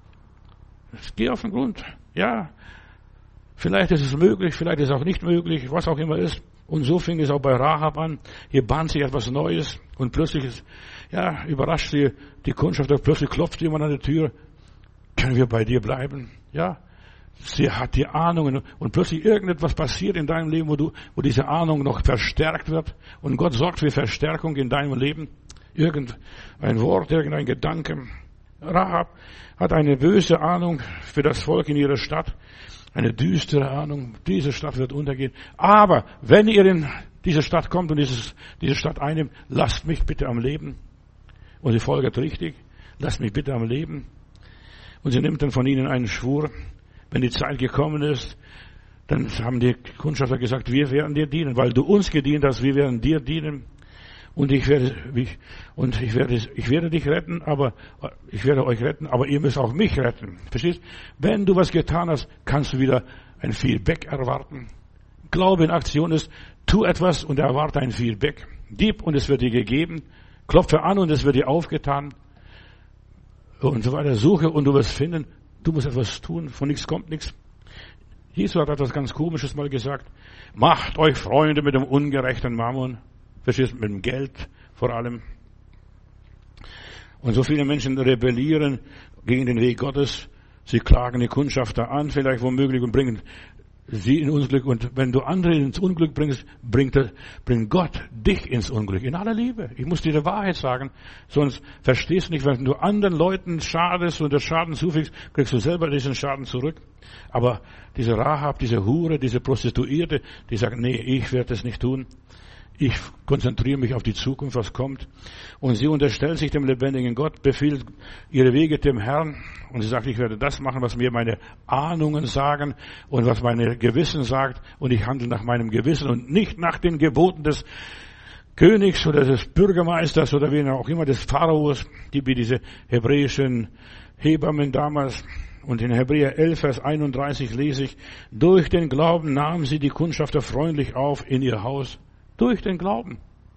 Geh auf den Grund, ja. Vielleicht ist es möglich, vielleicht ist es auch nicht möglich, was auch immer ist. Und so fing es auch bei Rahab an. Hier bahnt sich etwas Neues und plötzlich ist, ja, überrascht sie die Kundschaft, plötzlich klopft jemand an die Tür. Können wir bei dir bleiben? Ja. Sie hat die Ahnungen und plötzlich irgendetwas passiert in deinem Leben, wo du, wo diese Ahnung noch verstärkt wird. Und Gott sorgt für Verstärkung in deinem Leben. Irgendein Wort, irgendein Gedanke. Rahab hat eine böse Ahnung für das Volk in ihrer Stadt. Eine düstere Ahnung. Diese Stadt wird untergehen. Aber wenn ihr in diese Stadt kommt und dieses, diese Stadt einnimmt, lasst mich bitte am Leben. Und sie folgt richtig. Lasst mich bitte am Leben. Und sie nimmt dann von ihnen einen Schwur. Wenn die Zeit gekommen ist, dann haben die Kundschafter gesagt, wir werden dir dienen, weil du uns gedient hast, wir werden dir dienen. Und ich werde, ich, und ich werde, ich werde dich retten, aber, ich werde euch retten, aber ihr müsst auch mich retten. Verstehst? Wenn du was getan hast, kannst du wieder ein Feedback erwarten. Glaube in Aktion ist, tu etwas und erwarte ein Feedback. Gib und es wird dir gegeben. Klopfe an und es wird dir aufgetan. Und so weiter. Suche und du wirst finden. Du musst etwas tun, von nichts kommt nichts. Jesus hat etwas ganz Komisches mal gesagt. Macht euch Freunde mit dem ungerechten Mammon. Verstehst du, mit dem Geld vor allem. Und so viele Menschen rebellieren gegen den Weg Gottes. Sie klagen die Kundschafter an, vielleicht womöglich, und bringen sie in Unglück. Und wenn du andere ins Unglück bringst, bringt, bringt Gott dich ins Unglück. In aller Liebe. Ich muss dir die Wahrheit sagen. Sonst verstehst du nicht, wenn du anderen Leuten schadest und der Schaden zufügst, kriegst du selber diesen Schaden zurück. Aber diese Rahab, diese Hure, diese Prostituierte, die sagt, nee, ich werde das nicht tun. Ich konzentriere mich auf die Zukunft, was kommt. Und sie unterstellt sich dem lebendigen Gott, befiehlt ihre Wege dem Herrn. Und sie sagt, ich werde das machen, was mir meine Ahnungen sagen und was meine Gewissen sagt. Und ich handle nach meinem Gewissen und nicht nach den Geboten des Königs oder des Bürgermeisters oder wen auch immer, des Pharaos, die wie diese hebräischen Hebammen damals. Und in Hebräer elf, Vers einunddreißig lese ich, durch den Glauben nahmen sie die Kundschafter freundlich auf in ihr Haus. Durch den Glauben.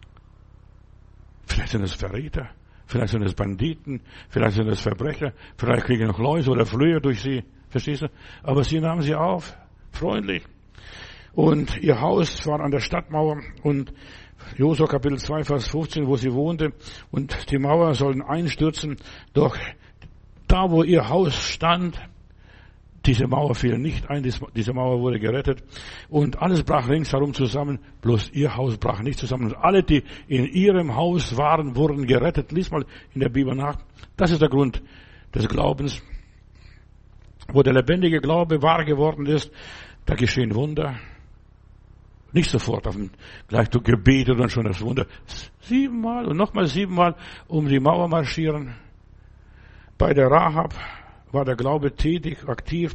Vielleicht sind es Verräter, vielleicht sind es Banditen, vielleicht sind es Verbrecher, vielleicht kriegen noch Läuse oder Flöhe durch sie. Verstehst du? Aber sie nahmen sie auf, freundlich. Und ihr Haus war an der Stadtmauer und Josua Kapitel zwei, Vers fünfzehn, wo sie wohnte. Und die Mauer sollten einstürzen. Doch da, wo ihr Haus stand, diese Mauer fiel nicht ein, diese Mauer wurde gerettet und alles brach ringsherum zusammen, bloß ihr Haus brach nicht zusammen. Und alle, die in ihrem Haus waren, wurden gerettet. Lies mal in der Bibel nach. Das ist der Grund des Glaubens. Wo der lebendige Glaube wahr geworden ist, da geschehen Wunder. Nicht sofort auf dem, gleich du gebetet und schon das Wunder. Siebenmal und nochmal siebenmal um die Mauer marschieren. Bei der Rahab war der Glaube tätig, aktiv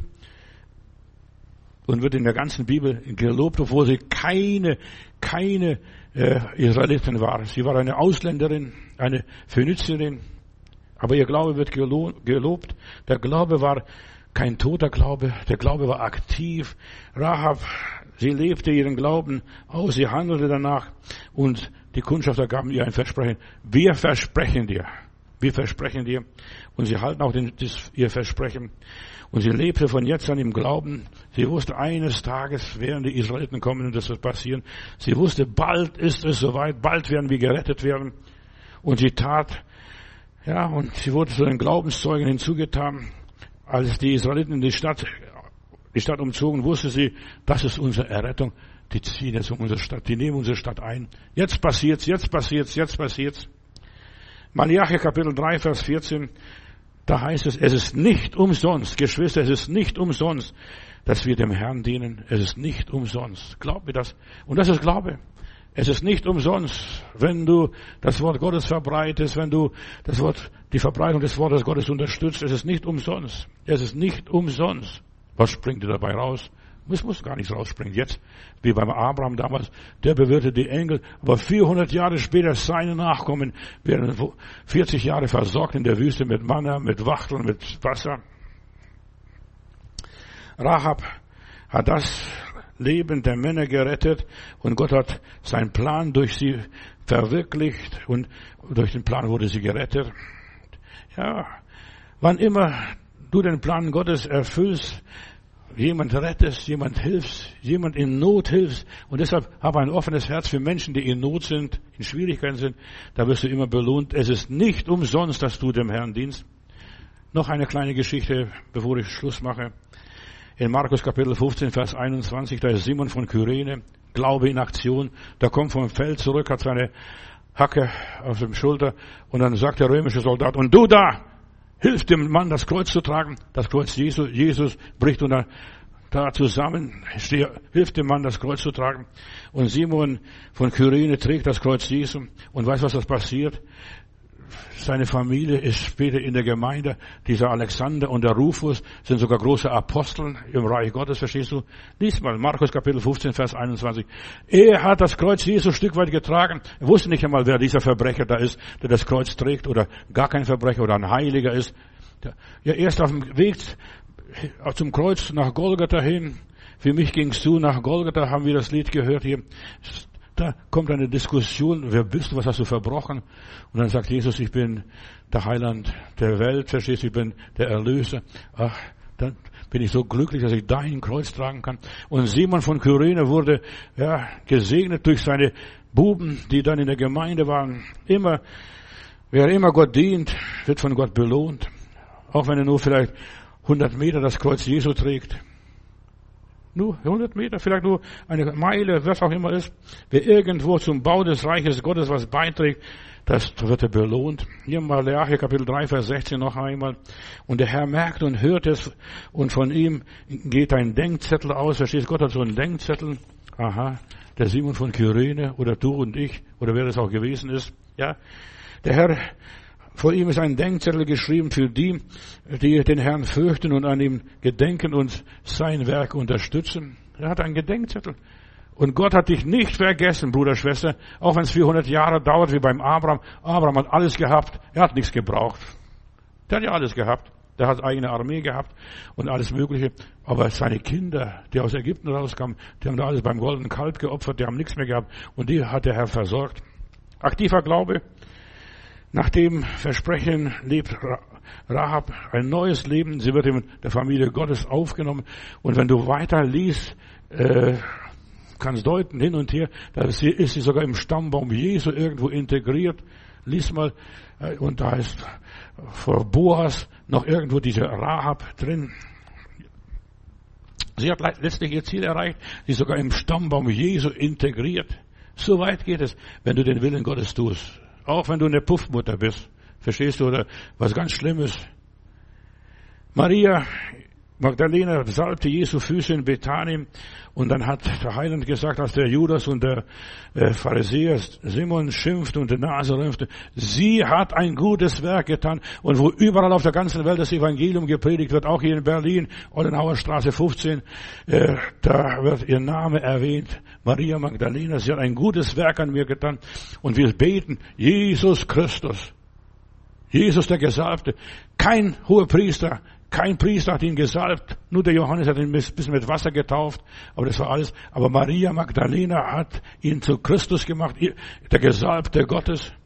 und wird in der ganzen Bibel gelobt, obwohl sie keine, keine äh, Israelitin war. Sie war eine Ausländerin, eine Phönizierin, aber ihr Glaube wird gelo- gelobt. Der Glaube war kein toter Glaube, der Glaube war aktiv. Rahab, sie lebte ihren Glauben aus, sie handelte danach und die Kundschafter gaben ihr ein Versprechen. Wir versprechen dir, Wir versprechen dir. Und sie halten auch den, das, ihr Versprechen. Und sie lebte von jetzt an im Glauben. Sie wusste, eines Tages werden die Israeliten kommen und das wird passieren. Sie wusste, bald ist es soweit, bald werden wir gerettet werden. Und sie tat, ja, und sie wurde zu den Glaubenszeugen hinzugetan. Als die Israeliten in die Stadt, die Stadt umzogen, wusste sie, das ist unsere Errettung. Die ziehen jetzt um unsere Stadt, die nehmen unsere Stadt ein. Jetzt passiert's, jetzt passiert's, jetzt passiert's. Malachi Kapitel drei, Vers vierzehn, da heißt es, es ist nicht umsonst, Geschwister, es ist nicht umsonst, dass wir dem Herrn dienen. Es ist nicht umsonst. Glaub mir das. Und das ist Glaube. Es ist nicht umsonst, wenn du das Wort Gottes verbreitest, wenn du das Wort, die Verbreitung des Wortes Gottes unterstützt. Es ist nicht umsonst. Es ist nicht umsonst. Was springt dir dabei raus? Es muss gar nichts rausspringen. Jetzt, wie beim Abraham damals, der bewirtete die Engel, aber vierhundert Jahre später seine Nachkommen werden vierzig Jahre versorgt in der Wüste mit Manna, mit Wachteln, mit Wasser. Rahab hat das Leben der Männer gerettet und Gott hat seinen Plan durch sie verwirklicht und durch den Plan wurde sie gerettet. Ja, wann immer du den Plan Gottes erfüllst, jemand rettest, jemand hilfst, jemand in Not hilfst. Und deshalb habe ein offenes Herz für Menschen, die in Not sind, in Schwierigkeiten sind. Da wirst du immer belohnt. Es ist nicht umsonst, dass du dem Herrn dienst. Noch eine kleine Geschichte, bevor ich Schluss mache. In Markus Kapitel fünfzehn, Vers einundzwanzig, da ist Simon von Kyrene, Glaube in Aktion. Der kommt vom Feld zurück, hat seine Hacke auf dem Schulter. Und dann sagt der römische Soldat, und du da! Hilf dem Mann, das Kreuz zu tragen. Das Kreuz Jesu, Jesus bricht unter, da zusammen. Hilft dem Mann, das Kreuz zu tragen. Und Simon von Kyrene trägt das Kreuz Jesu. Und weiß, was das passiert? Seine Familie ist später in der Gemeinde. Dieser Alexander und der Rufus sind sogar große Apostel im Reich Gottes, verstehst du? Lies mal Markus Kapitel fünfzehn, Vers einundzwanzig. Er hat das Kreuz Jesu ein Stück weit getragen. Er wusste nicht einmal, wer dieser Verbrecher da ist, der das Kreuz trägt oder gar kein Verbrecher oder ein Heiliger ist. Ja, erst auf dem Weg zum Kreuz nach Golgatha hin. Für mich ging's zu, nach Golgatha haben wir das Lied gehört hier. Da kommt eine Diskussion, wer bist du, was hast du verbrochen? Und dann sagt Jesus, ich bin der Heiland der Welt, verstehst du, ich bin der Erlöser. Ach, dann bin ich so glücklich, dass ich dein Kreuz tragen kann. Und Simon von Kyrene wurde, ja, gesegnet durch seine Buben, die dann in der Gemeinde waren. Immer, wer immer Gott dient, wird von Gott belohnt. Auch wenn er nur vielleicht hundert Meter das Kreuz Jesu trägt. Nur hundert Meter, vielleicht nur eine Meile, was auch immer ist. Wer irgendwo zum Bau des Reiches Gottes was beiträgt, das wird er belohnt. Hier mal Malachi Kapitel drei, Vers sechzehn noch einmal. Und der Herr merkt und hört es und von ihm geht ein Denkzettel aus. Verstehst du, Gott hat so einen Denkzettel. Aha, der Simon von Kyrene oder du und ich oder wer das auch gewesen ist. Ja, der Herr, vor ihm ist ein Denkzettel geschrieben für die, die den Herrn fürchten und an ihm gedenken und sein Werk unterstützen. Er hat einen Gedenkzettel. Und Gott hat dich nicht vergessen, Bruder, Schwester, auch wenn es vierhundert Jahre dauert, wie beim Abraham. Abraham hat alles gehabt, er hat nichts gebraucht. Der hat ja alles gehabt. Der hat eigene Armee gehabt und alles Mögliche. Aber seine Kinder, die aus Ägypten rauskamen, die haben da alles beim goldenen Kalb geopfert, die haben nichts mehr gehabt. Und die hat der Herr versorgt. Aktiver Glaube. Nach dem Versprechen lebt Rahab ein neues Leben. Sie wird in der Familie Gottes aufgenommen. Und wenn du weiter liest, äh, kannst deuten hin und her, da ist sie, ist sie sogar im Stammbaum Jesu irgendwo integriert. Lies mal, äh, und da ist vor Boas noch irgendwo diese Rahab drin. Sie hat letztlich ihr Ziel erreicht. Sie ist sogar im Stammbaum Jesu integriert. So weit geht es, wenn du den Willen Gottes tust. Auch wenn du eine Puffmutter bist. Verstehst du? Oder was ganz Schlimmes. Maria Magdalena salbte Jesu Füße in Bethanien. Und dann hat der Heiland gesagt, als der Judas und der äh, Pharisäer Simon schimpfte und die Nase rümpfte, sie hat ein gutes Werk getan. Und wo überall auf der ganzen Welt das Evangelium gepredigt wird, auch hier in Berlin, Ollenhauer Straße fünfzehn, äh, da wird ihr Name erwähnt. Maria Magdalena, sie hat ein gutes Werk an mir getan. Und wir beten, Jesus Christus, Jesus der Gesalbte, kein Hohepriester, kein Priester hat ihn gesalbt, nur der Johannes hat ihn ein bisschen mit Wasser getauft, aber das war alles. Aber Maria Magdalena hat ihn zu Christus gemacht, der Gesalbte Gottes.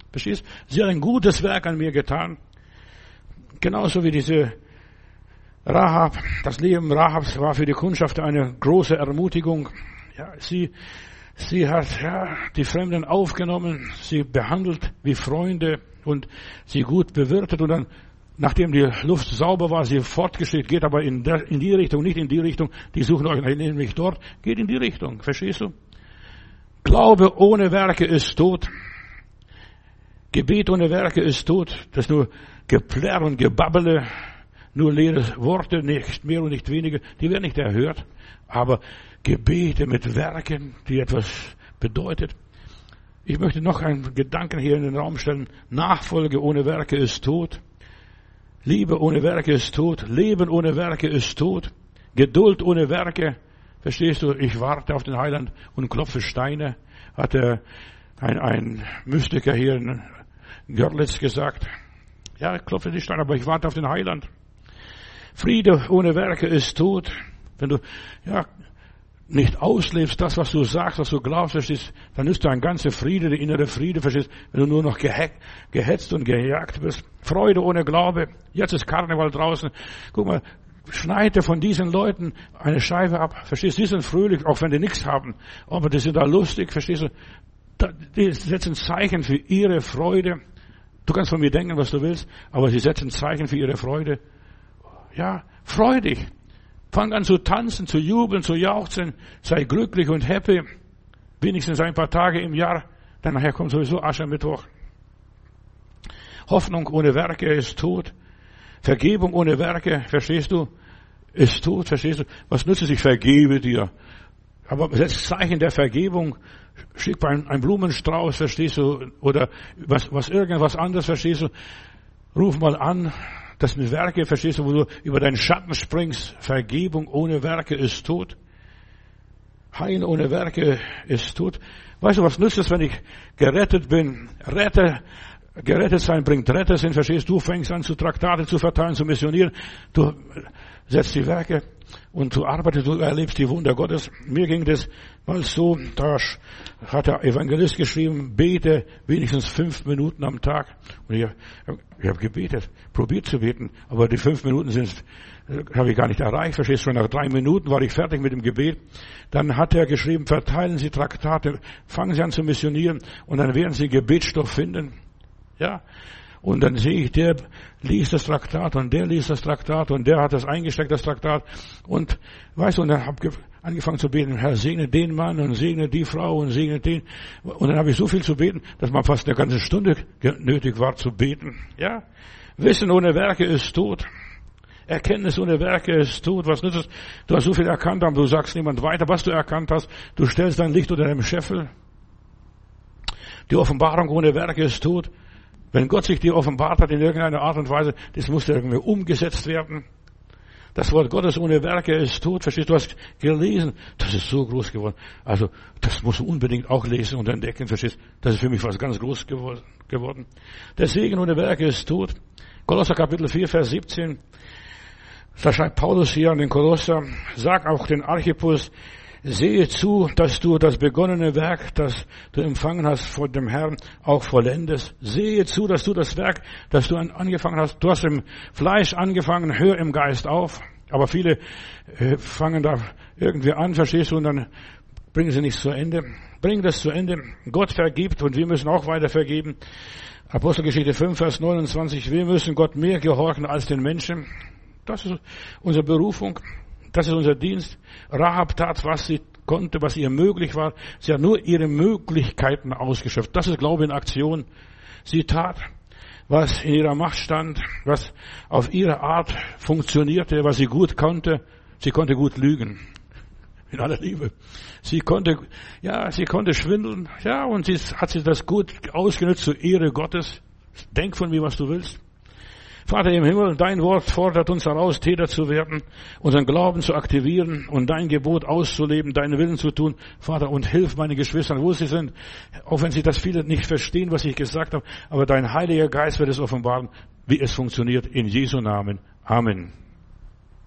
Verstehst? Sie hat ein gutes Werk an mir getan. Genauso wie diese Rahab. Das Leben Rahabs war für die Kundschafter eine große Ermutigung. Ja, sie, sie hat, ja, die Fremden aufgenommen, sie behandelt wie Freunde und sie gut bewirtet und dann, nachdem die Luft sauber war, sie fortgeschickt, geht aber in, der, in die Richtung, nicht in die Richtung, die suchen euch nämlich dort, geht in die Richtung, verstehst du? Glaube ohne Werke ist tot. Gebet ohne Werke ist tot. Das ist nur Geplärr und Gebabbele, nur leere Worte, nicht mehr und nicht weniger, die werden nicht erhört. Aber Gebete mit Werken, die etwas bedeutet. Ich möchte noch einen Gedanken hier in den Raum stellen. Nachfolge ohne Werke ist tot. Liebe ohne Werke ist tot. Leben ohne Werke ist tot. Geduld ohne Werke. Verstehst du? Ich warte auf den Heiland und klopfe Steine, hat er ein, ein Mystiker hier in Görlitz gesagt. Ja, ich klopfe die Steine, aber ich warte auf den Heiland. Friede ohne Werke ist tot. Wenn du, ja, nicht auslebst, das, was du sagst, was du glaubst, verstehst, dann ist dein ganzer Friede, der innere Friede, verstehst, wenn du nur noch gehe- gehetzt und gejagt bist. Freude ohne Glaube. Jetzt ist Karneval draußen. Guck mal, schneide von diesen Leuten eine Scheibe ab. Verstehst du, die sind fröhlich, auch wenn die nichts haben. Aber die sind da lustig, verstehst du. Die setzen Zeichen für ihre Freude. Du kannst von mir denken, was du willst, aber sie setzen Zeichen für ihre Freude. Ja, freu dich. Fang an zu tanzen, zu jubeln, zu jauchzen. Sei glücklich und happy. Wenigstens ein paar Tage im Jahr. Dann nachher kommt sowieso Aschermittwoch. Hoffnung ohne Werke ist tot. Vergebung ohne Werke, verstehst du, ist tot, verstehst du. Was nützt es, ich vergebe dir. Aber setz Zeichen der Vergebung. Schick ein, ein Blumenstrauß, verstehst du, oder was, was irgendwas anderes, verstehst du. Ruf mal an. Das mit Werke, verstehst du, wo du über deinen Schatten springst. Vergebung ohne Werke ist tot. Heil ohne Werke ist tot. Weißt du, was nützt es, wenn ich gerettet bin? Rette, gerettet sein bringt Rettersinn, verstehst du? Du fängst an, zu Traktate zu verteilen, zu missionieren. Du setzt die Werke und du arbeitest, du erlebst die Wunder Gottes. Mir ging das mal so, da hat der Evangelist geschrieben, bete wenigstens fünf Minuten am Tag. Und ich, ich habe gebetet, probiert zu beten, aber die fünf Minuten sind, habe ich gar nicht erreicht. Verstehst du, nach drei Minuten war ich fertig mit dem Gebet. Dann hat er geschrieben, verteilen Sie Traktate, fangen Sie an zu missionieren und dann werden Sie Gebetsstoff finden. Ja. Und dann sehe ich, der liest das Traktat und der liest das Traktat und der hat das eingesteckt, das Traktat. Und, weißt du, und dann habe ich angefangen zu beten, Herr, segne den Mann und segne die Frau und segne den. Und dann habe ich so viel zu beten, dass man fast eine ganze Stunde nötig war zu beten. Ja. Wissen ohne Werke ist tot. Erkenntnis ohne Werke ist tot. Was nützt es? Du hast so viel erkannt, aber du sagst niemand weiter, was du erkannt hast. Du stellst dein Licht unter deinem Scheffel. Die Offenbarung ohne Werke ist tot. Wenn Gott sich dir offenbart hat in irgendeiner Art und Weise, das muss irgendwie umgesetzt werden. Das Wort Gottes ohne Werke ist tot. Verstehst du? Du hast gelesen. Das ist so groß geworden. Also, das musst du unbedingt auch lesen und entdecken. Verstehst du? Das ist für mich was ganz groß geworden. Der Segen ohne Werke ist tot. Kolosser Kapitel vier, Vers siebzehn. Da schreibt Paulus hier an den Kolosser, sag auch den Archippus, sehe zu, dass du das begonnene Werk, das du empfangen hast von dem Herrn, auch vollendest. Sehe zu, dass du das Werk, das du angefangen hast, du hast im Fleisch angefangen, hör im Geist auf. Aber viele fangen da irgendwie an, verstehst du, und dann bringen sie nichts zu Ende. Bring das zu Ende. Gott vergibt und wir müssen auch weiter vergeben. Apostelgeschichte fünf, Vers neunundzwanzig, wir müssen Gott mehr gehorchen als den Menschen. Das ist unsere Berufung. Das ist unser Dienst. Rahab tat, was sie konnte, was ihr möglich war. Sie hat nur ihre Möglichkeiten ausgeschöpft. Das ist Glaube in Aktion. Sie tat, was in ihrer Macht stand, was auf ihre Art funktionierte, was sie gut konnte. Sie konnte gut lügen. In aller Liebe. Sie konnte, ja, sie konnte schwindeln. Ja, und sie hat sich das gut ausgenutzt zur Ehre Gottes. Denk von mir, was du willst. Vater im Himmel, dein Wort fordert uns heraus, Täter zu werden, unseren Glauben zu aktivieren und dein Gebot auszuleben, deinen Willen zu tun. Vater, und hilf meine Geschwistern, wo sie sind, auch wenn sie das viele nicht verstehen, was ich gesagt habe, aber dein Heiliger Geist wird es offenbaren, wie es funktioniert. In Jesu Namen. Amen.